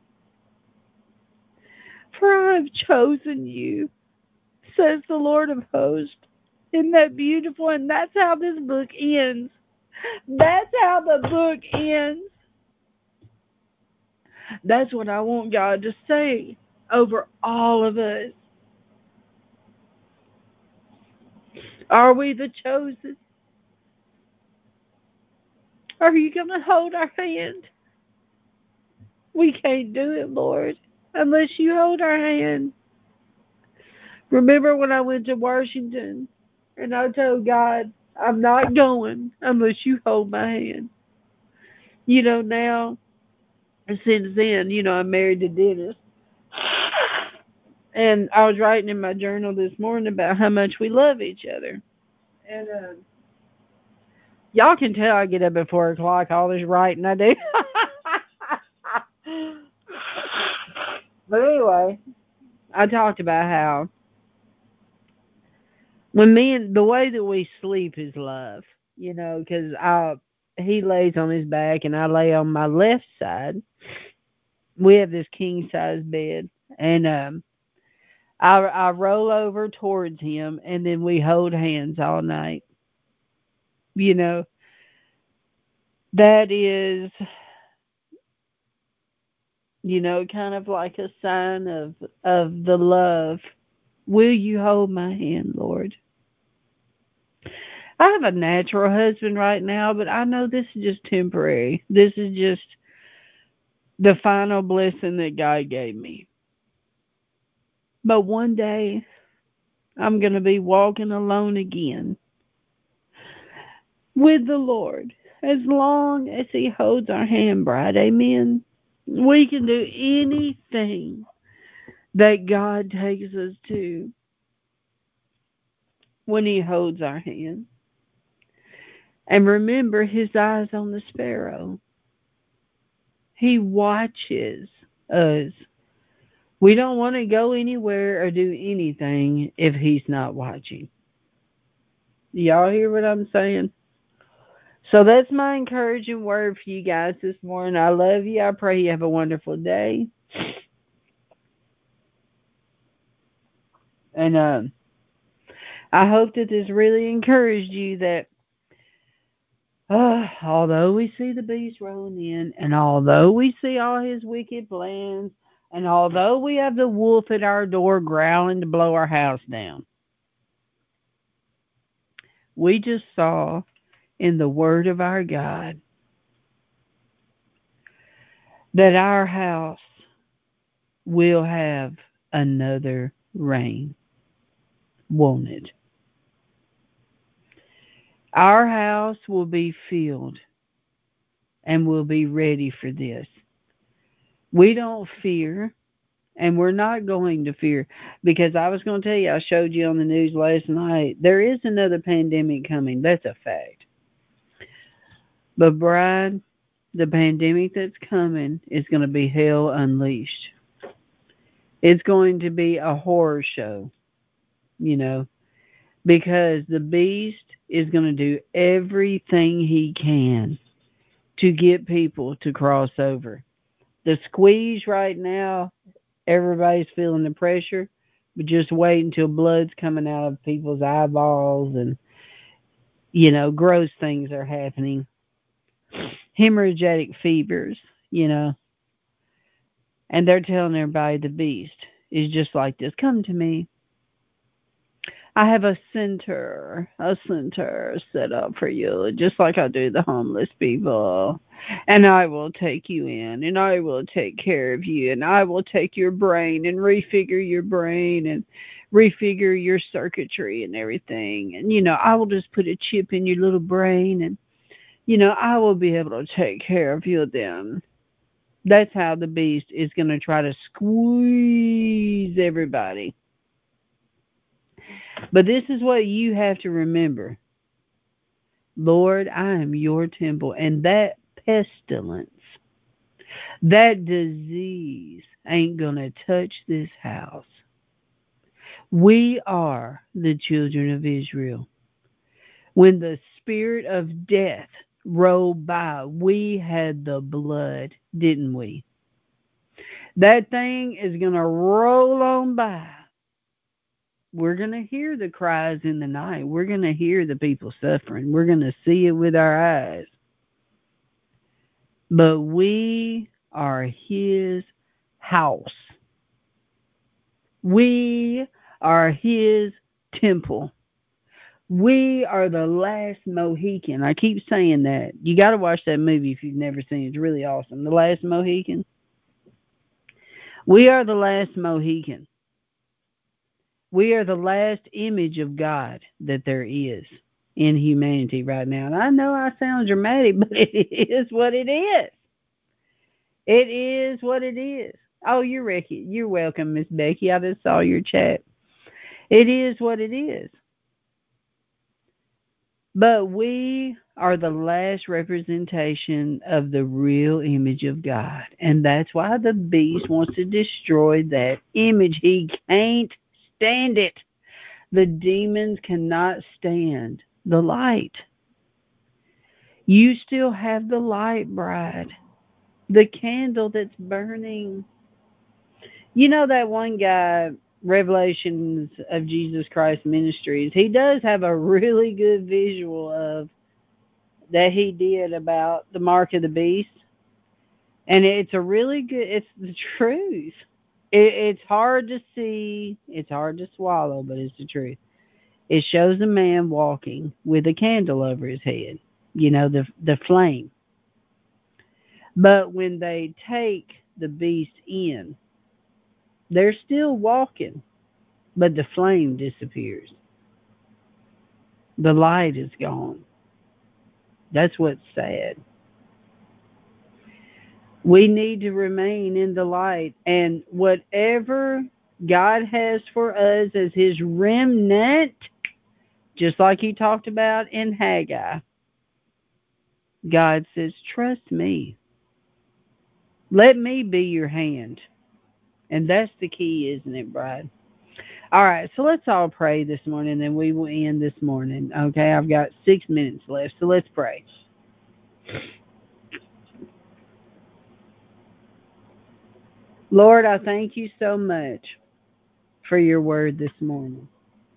For I have chosen you, says the Lord of hosts. Isn't that beautiful? And that's how this book ends. That's how the book ends. That's what I want God to say over all of us. Are we the chosen? Are you going to hold our hand? We can't do it, Lord, unless you hold our hand. Remember when I went to Washington and I told God, I'm not going unless you hold my hand. Now, since then, I'm married to Dennis. And I was writing in my journal this morning about how much we love each other. And y'all can tell I get up at 4 o'clock, all this writing I do. But anyway, I talked about how the way that we sleep is love, because he lays on his back and I lay on my left side. We have this king size bed, and I roll over towards him, and then we hold hands all night. That is, kind of like a sign of the love. Will you hold my hand, Lord? I have a natural husband right now, but I know this is just temporary. This is just the final blessing that God gave me. But one day, I'm going to be walking alone again with the Lord, as long as he holds our hand bright. Amen. We can do anything that God takes us to when he holds our hand. And remember his eyes on the sparrow. He watches us. We don't want to go anywhere or do anything if he's not watching. Y'all hear what I'm saying? So that's my encouraging word for you guys this morning. I love you. I pray you have a wonderful day. And I hope that this really encouraged you that although we see the beast rolling in, and although we see all his wicked plans, and although we have the wolf at our door growling to blow our house down, we just saw in the word of our God that our house will have another reign, won't it? Our house will be filled and will be ready for this. We don't fear, and we're not going to fear, because I was going to tell you, I showed you on the news last night, there is another pandemic coming. That's a fact. But, Bride, the pandemic that's coming is going to be hell unleashed. It's going to be a horror show, you know, because the beast is going to do everything he can to get people to cross over. The squeeze right now, everybody's feeling the pressure, but just wait until blood's coming out of people's eyeballs and, gross things are happening. Hemorrhagic fevers, you know, and they're telling everybody the beast is just like this. Come to me. I have a center set up for you, just like I do the homeless people. And I will take you in, and I will take care of you, and I will take your brain and refigure your brain and refigure your circuitry and everything. And, I will just put a chip in your little brain, and, I will be able to take care of you then. That's how the beast is going to try to squeeze everybody. But this is what you have to remember. Lord, I am your temple, and that pestilence, that disease ain't going to touch this house. We are the children of Israel. When the spirit of death rolled by, we had the blood, didn't we? That thing is going to roll on by. We're going to hear the cries in the night. We're going to hear the people suffering. We're going to see it with our eyes. But we are his house. We are his temple. We are the last Mohican. I keep saying that. You got to watch that movie if you've never seen it. It's really awesome. The Last Mohican. We are the last Mohican. We are the last image of God that there is in humanity right now. And I know I sound dramatic, but it is what it is. It is what it is. Oh, you're welcome, Miss Becky. I just saw your chat. It is what it is. But we are the last representation of the real image of God. And that's why the beast wants to destroy that image. He can't stand it. The demons cannot stand the light. You still have the light, bride. The candle that's burning. You know that one guy, Revelations of Jesus Christ Ministries, he does have a really good visual of that he did about the mark of the beast. And it's a really good, it's the truth. It's hard to see, it's hard to swallow, but it's the truth. It shows a man walking with a candle over his head, the flame. But when they take the beast in, they're still walking, but the flame disappears. The light is gone. That's what's sad. We need to remain in the light, and whatever God has for us as his remnant, just like he talked about in Haggai, God says, trust me. Let me be your hand. And that's the key, isn't it, Bride? All right, so let's all pray this morning, and we will end this morning. Okay, I've got 6 minutes left, so let's pray. Lord, I thank you so much for your word this morning.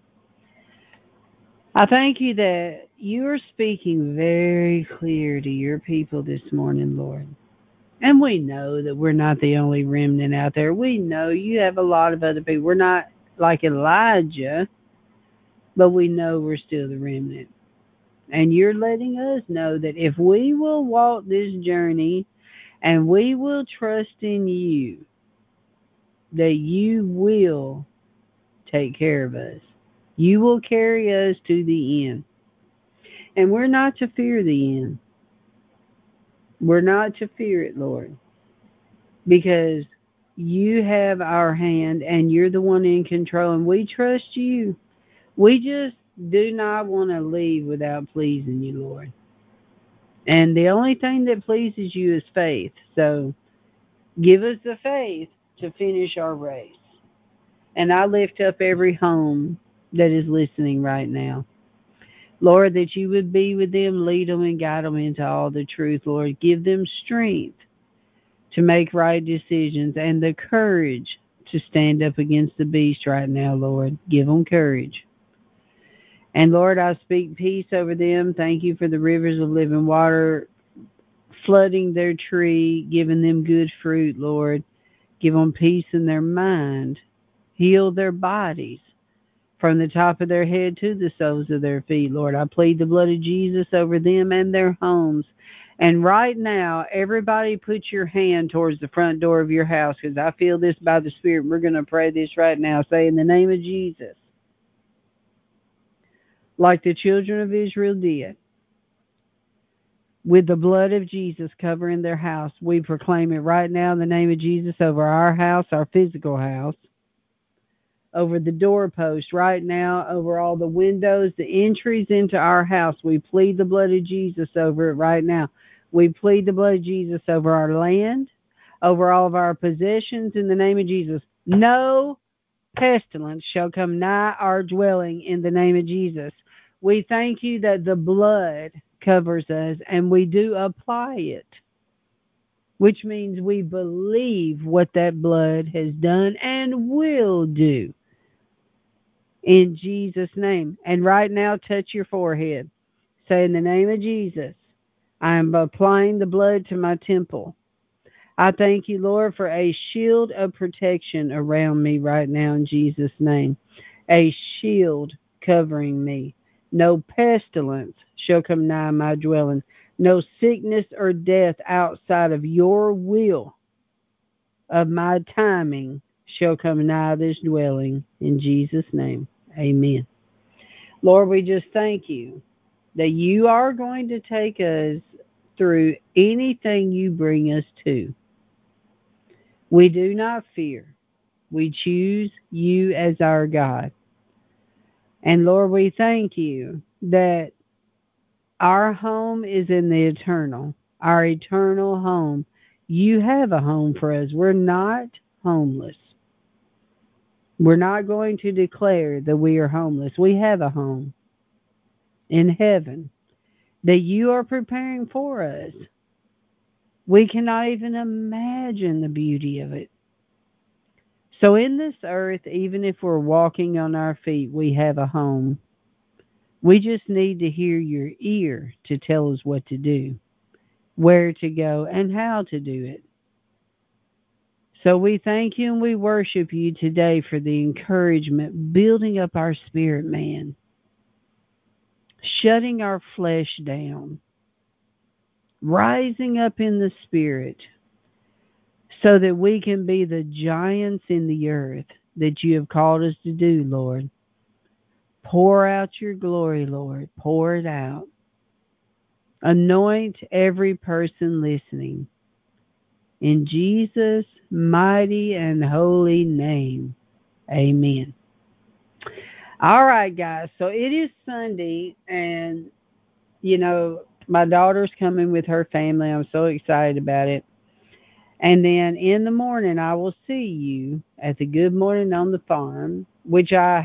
I thank you that you are speaking very clear to your people this morning, Lord. And we know that we're not the only remnant out there. We know you have a lot of other people. We're not like Elijah, but we know we're still the remnant. And you're letting us know that if we will walk this journey and we will trust in you, that you will take care of us. You will carry us to the end. And we're not to fear the end. We're not to fear it, Lord. because you have our hand and you're the one in control, and we trust you. We just do not want to leave without pleasing you, Lord. And the only thing that pleases you is faith. So give us the faith to finish our race. And I lift up every home that is listening right now. Lord, that you would be with them, lead them, and guide them into all the truth, Lord. Give them strength to make right decisions and the courage to stand up against the beast right now, Lord. Give them courage. And Lord, I speak peace over them. Thank you for the rivers of living water flooding their tree, giving them good fruit, Lord. Give them peace in their mind. Heal their bodies from the top of their head to the soles of their feet, Lord. I plead the blood of Jesus over them and their homes. And right now, everybody put your hand towards the front door of your house, because I feel this by the Spirit. We're going to pray this right now. Say, in the name of Jesus, like the children of Israel did, with the blood of Jesus covering their house, we proclaim it right now in the name of Jesus over our house, our physical house, over the doorpost right now, over all the windows, the entries into our house. We plead the blood of Jesus over it right now. We plead the blood of Jesus over our land, over all of our possessions in the name of Jesus. No pestilence shall come nigh our dwelling in the name of Jesus. We thank you that the blood covers us and we do apply it, which means we believe what that blood has done and will do. In Jesus' name. And right now, touch your forehead. Say, in the name of Jesus, I am applying the blood to my temple. I thank you, Lord, for a shield of protection around me right now in Jesus' name. A shield covering me. No pestilence shall come nigh my dwelling. No sickness or death outside of your will of my timing shall come nigh this dwelling. In Jesus' name, amen. Lord, we just thank you that you are going to take us through anything you bring us to. We do not fear. We choose you as our God. And Lord, we thank you that our home is in the eternal, our eternal home. You have a home for us. We're not homeless. We're not going to declare that we are homeless. We have a home in heaven that you are preparing for us. We cannot even imagine the beauty of it. So in this earth, even if we're walking on our feet, we have a home. We just need to hear your ear to tell us what to do, where to go, and how to do it. So we thank you and we worship you today for the encouragement, building up our spirit, man, shutting our flesh down, rising up in the spirit, so that we can be the giants in the earth that you have called us to do, Lord. Pour out your glory, Lord. Pour it out. Anoint every person listening. In Jesus' mighty and holy name, amen. All right, guys. So it is Sunday, and, my daughter's coming with her family. I'm so excited about it. And then in the morning, I will see you at the Good Morning on the Farm, which I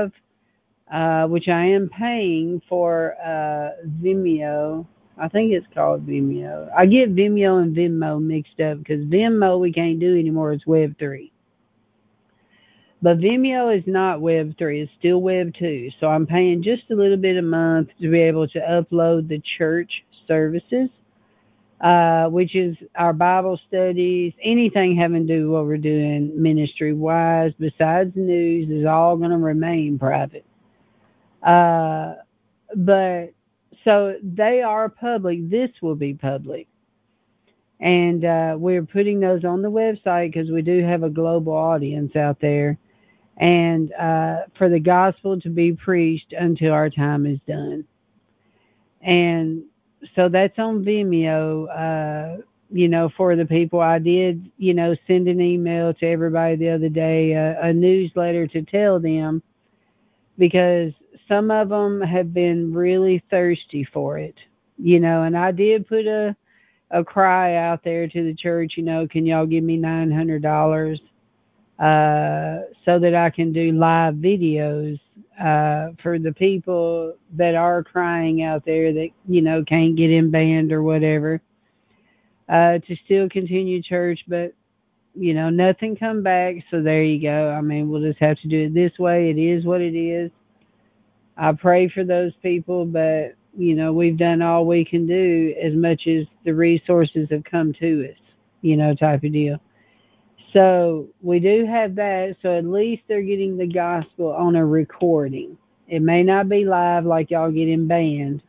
am paying for Vimeo. I think it's called Vimeo. I get Vimeo and Venmo mixed up because Venmo we can't do anymore. It's Web 3. But Vimeo is not Web 3. It's still Web 2. So I'm paying just a little bit a month to be able to upload the church services, which is our Bible studies, anything having to do with what we're doing ministry-wise besides news is all going to remain private. But so they are public. This will be public. And we're putting those on the website because we do have a global audience out there. And for the gospel to be preached until our time is done. And so that's on Vimeo. for the people. I did, send an email to everybody the other day, a newsletter to tell them because some of them have been really thirsty for it, and I did put a cry out there to the church, can y'all give me $900 so that I can do live videos for the people that are crying out there that, can't get in band or whatever, to still continue church, but nothing come back. So there you go. I mean, we'll just have to do it this way. It is what it is. I pray for those people, but we've done all we can do as much as the resources have come to us, type of deal. So we do have that. So at least they're getting the gospel on a recording. It may not be live like y'all get in band,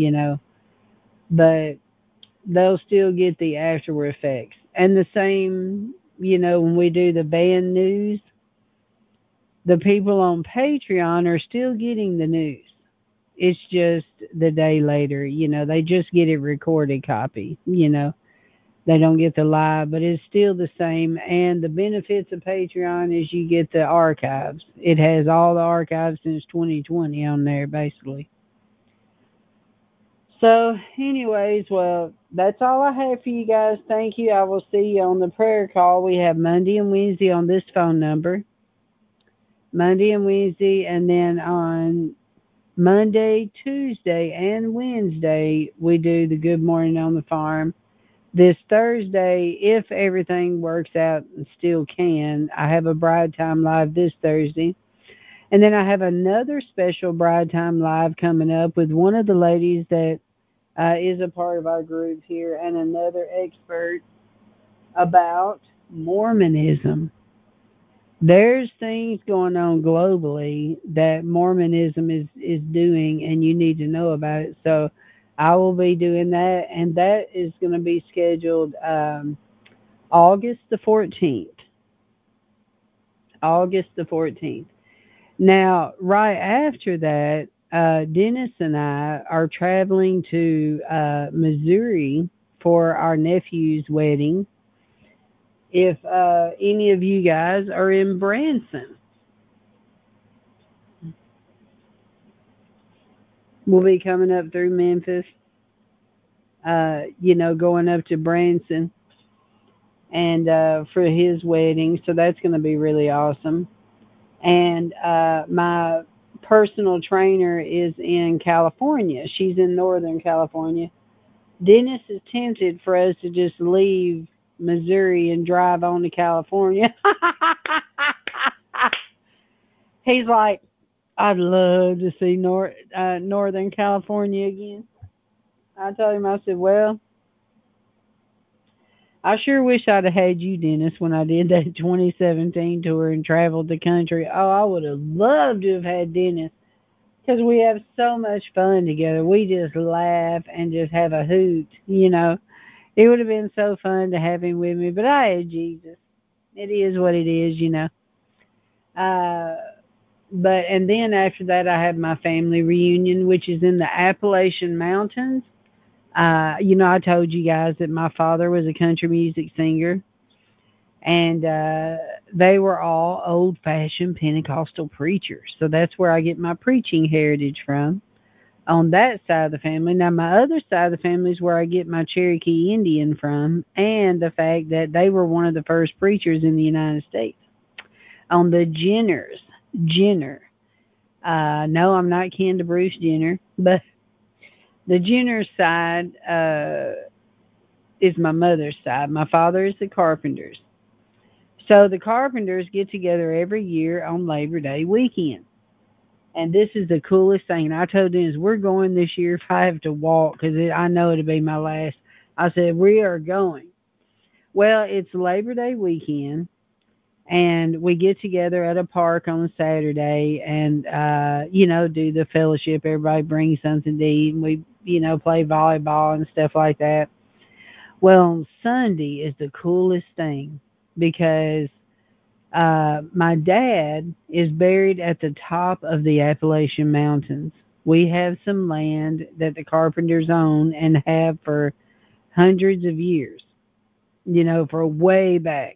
but they'll still get the after effects. And the same, when we do the band news, the people on Patreon are still getting the news. It's just the day later, they just get it recorded copy, They don't get the live, but it's still the same. And the benefits of Patreon is you get the archives. It has all the archives since 2020 on there, basically. So, anyways, well, that's all I have for you guys. Thank you. I will see you on the prayer call. We have Monday and Wednesday on this phone number. Monday and Wednesday, and then on Monday, Tuesday, and Wednesday, we do the Good Morning on the Farm. This Thursday, if everything works out and still can, I have a Bride Time Live this Thursday. And then I have another special Bride Time Live coming up with one of the ladies that is a part of our group here and another expert about Mormonism. There's things going on globally that Mormonism is doing, and you need to know about it. So I will be doing that, and that is going to be scheduled August the 14th. August the 14th. Now, right after that, Dennis and I are traveling to Missouri for our nephew's wedding. If any of you guys are in Branson, we'll be coming up through Memphis, going up to Branson and for his wedding. So that's going to be really awesome. And my personal trainer is in California. She's in Northern California. Dennis is tempted for us to just leave Missouri and drive on to California. He's like, I'd love to see Northern California again. I told him, I said, well, I sure wish I'd have had you, Dennis, when I did that 2017 tour and traveled the country. Oh, I would have loved to have had Dennis because we have so much fun together. We just laugh and just have a hoot. It would have been so fun to have him with me, but I had Jesus. It is what it is. Uh, and then after that, I have my family reunion, which is in the Appalachian Mountains. I told you guys that my father was a country music singer, and they were all old-fashioned Pentecostal preachers. So that's where I get my preaching heritage from on that side of the family. Now, my other side of the family is where I get my Cherokee Indian from, and the fact that they were one of the first preachers in the United States. On the Jenner. No, I'm not kin to Bruce Jenner, but the Jenner side is my mother's side. My father is the Carpenters. So the Carpenters get together every year on Labor Day weekend. And this is the coolest thing. I told Dennis, we're going this year if I have to walk because I know it'll be my last. I said, we are going. Well, it's Labor Day weekend. And we get together at a park on a Saturday and, do the fellowship. Everybody brings something to eat and we, play volleyball and stuff like that. Well, on Sunday is the coolest thing because my dad is buried at the top of the Appalachian Mountains. We have some land that the Carpenters own and have for hundreds of years. for way back.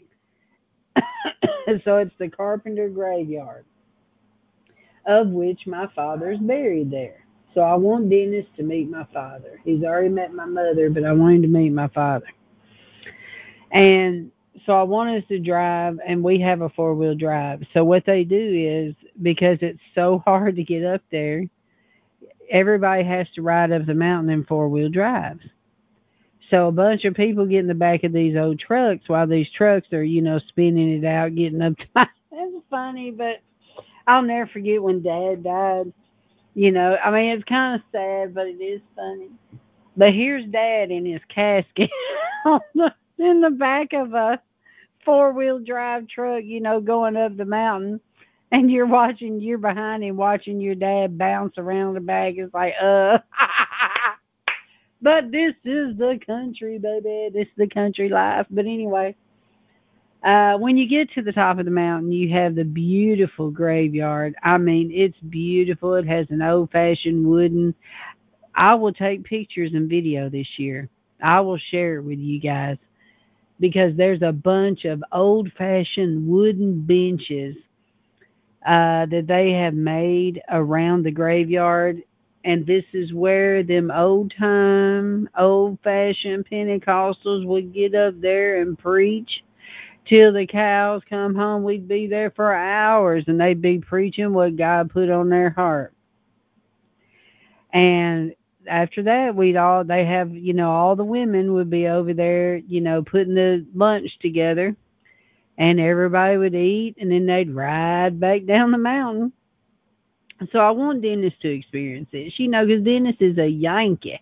So it's the Carpenter Graveyard, of which my father's buried there. So I want Dennis to meet my father. He's already met my mother, but I want him to meet my father. And so I want us to drive, and we have a four-wheel drive. So what they do is, because it's so hard to get up there, everybody has to ride up the mountain in four-wheel drives. So a bunch of people get in the back of these old trucks while these trucks are, spinning it out, getting up. It's funny, but I'll never forget when Dad died. I mean, it's kind of sad, but it is funny. But here's Dad in his casket in the back of a four-wheel drive truck, going up the mountain. And you're behind him watching your dad bounce around the back. It's like, but this is the country, baby. This is the country life. But anyway, when you get to the top of the mountain, you have the beautiful graveyard. I mean, it's beautiful. It has an old-fashioned wooden. I will take pictures and video this year. I will share it with you guys because there's a bunch of old-fashioned wooden benches that they have made around the graveyard. And this is where them old-time, old-fashioned Pentecostals would get up there and preach till the cows come home. We'd be there for hours, and they'd be preaching what God put on their heart. And after that, they have, all the women would be over there, putting the lunch together, and everybody would eat, and then they'd ride back down the mountain. So I want Dennis to experience this, because Dennis is a Yankee.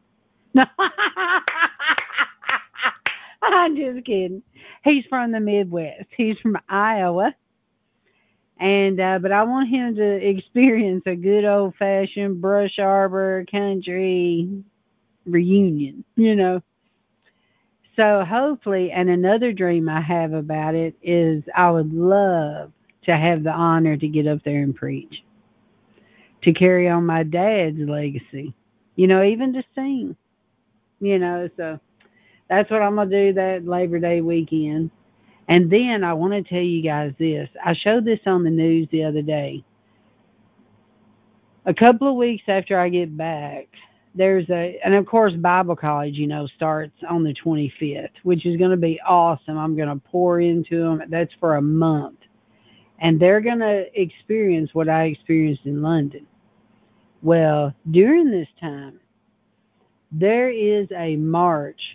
I'm just kidding. He's from the Midwest. He's from Iowa. And but I want him to experience a good old-fashioned Brush Arbor country reunion. So hopefully, and another dream I have about it is I would love to have the honor to get up there and preach, to carry on my dad's legacy, even to sing, so that's what I'm going to do that Labor Day weekend. And then I want to tell you guys this. I showed this on the news the other day. A couple of weeks after I get back, and of course, Bible college, starts on the 25th, which is going to be awesome. I'm going to pour into them. That's for a month. And they're going to experience what I experienced in London. Well, during this time, there is a march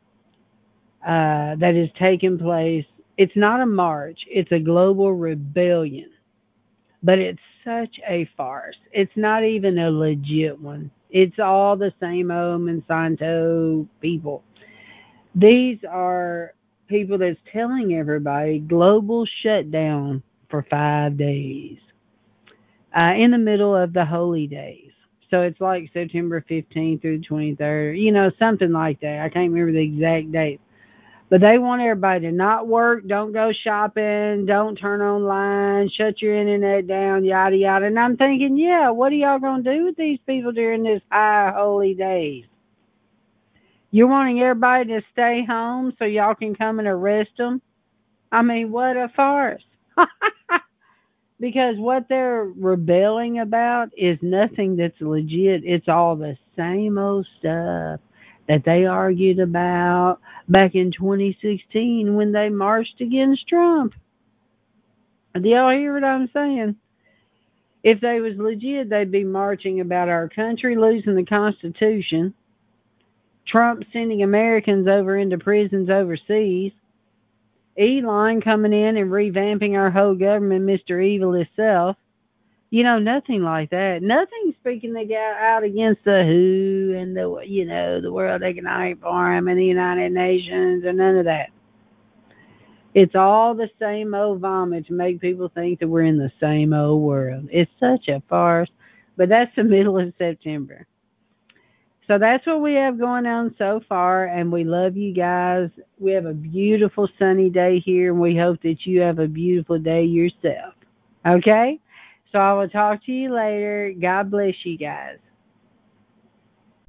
that is taking place. It's not a march. It's a global rebellion. But it's such a farce. It's not even a legit one. It's all the same old Monsanto people. These are people that's telling everybody global shutdown for 5 days in the middle of the holy days. So it's like September 15th through the 23rd, something like that. I can't remember the exact date. But they want everybody to not work, don't go shopping, don't turn online, shut your internet down, yada, yada. And I'm thinking, yeah, what are y'all going to do with these people during this high holy days? You're wanting everybody to stay home so y'all can come and arrest them? I mean, what a farce. Because what they're rebelling about is nothing that's legit. It's all the same old stuff that they argued about back in 2016 when they marched against Trump. Do y'all hear what I'm saying? If they was legit, they'd be marching about our country losing the Constitution, Trump sending Americans over into prisons overseas, Elon coming in and revamping our whole government, Mr. Evil himself. Nothing like that. Nothing speaking out against the WHO and the World Economic Forum and the United Nations or none of that. It's all the same old vomit to make people think that we're in the same old world. It's such a farce. But that's the middle of September. So that's what we have going on so far, and we love you guys. We have a beautiful sunny day here, and we hope that you have a beautiful day yourself. Okay? So I will talk to you later. God bless you guys.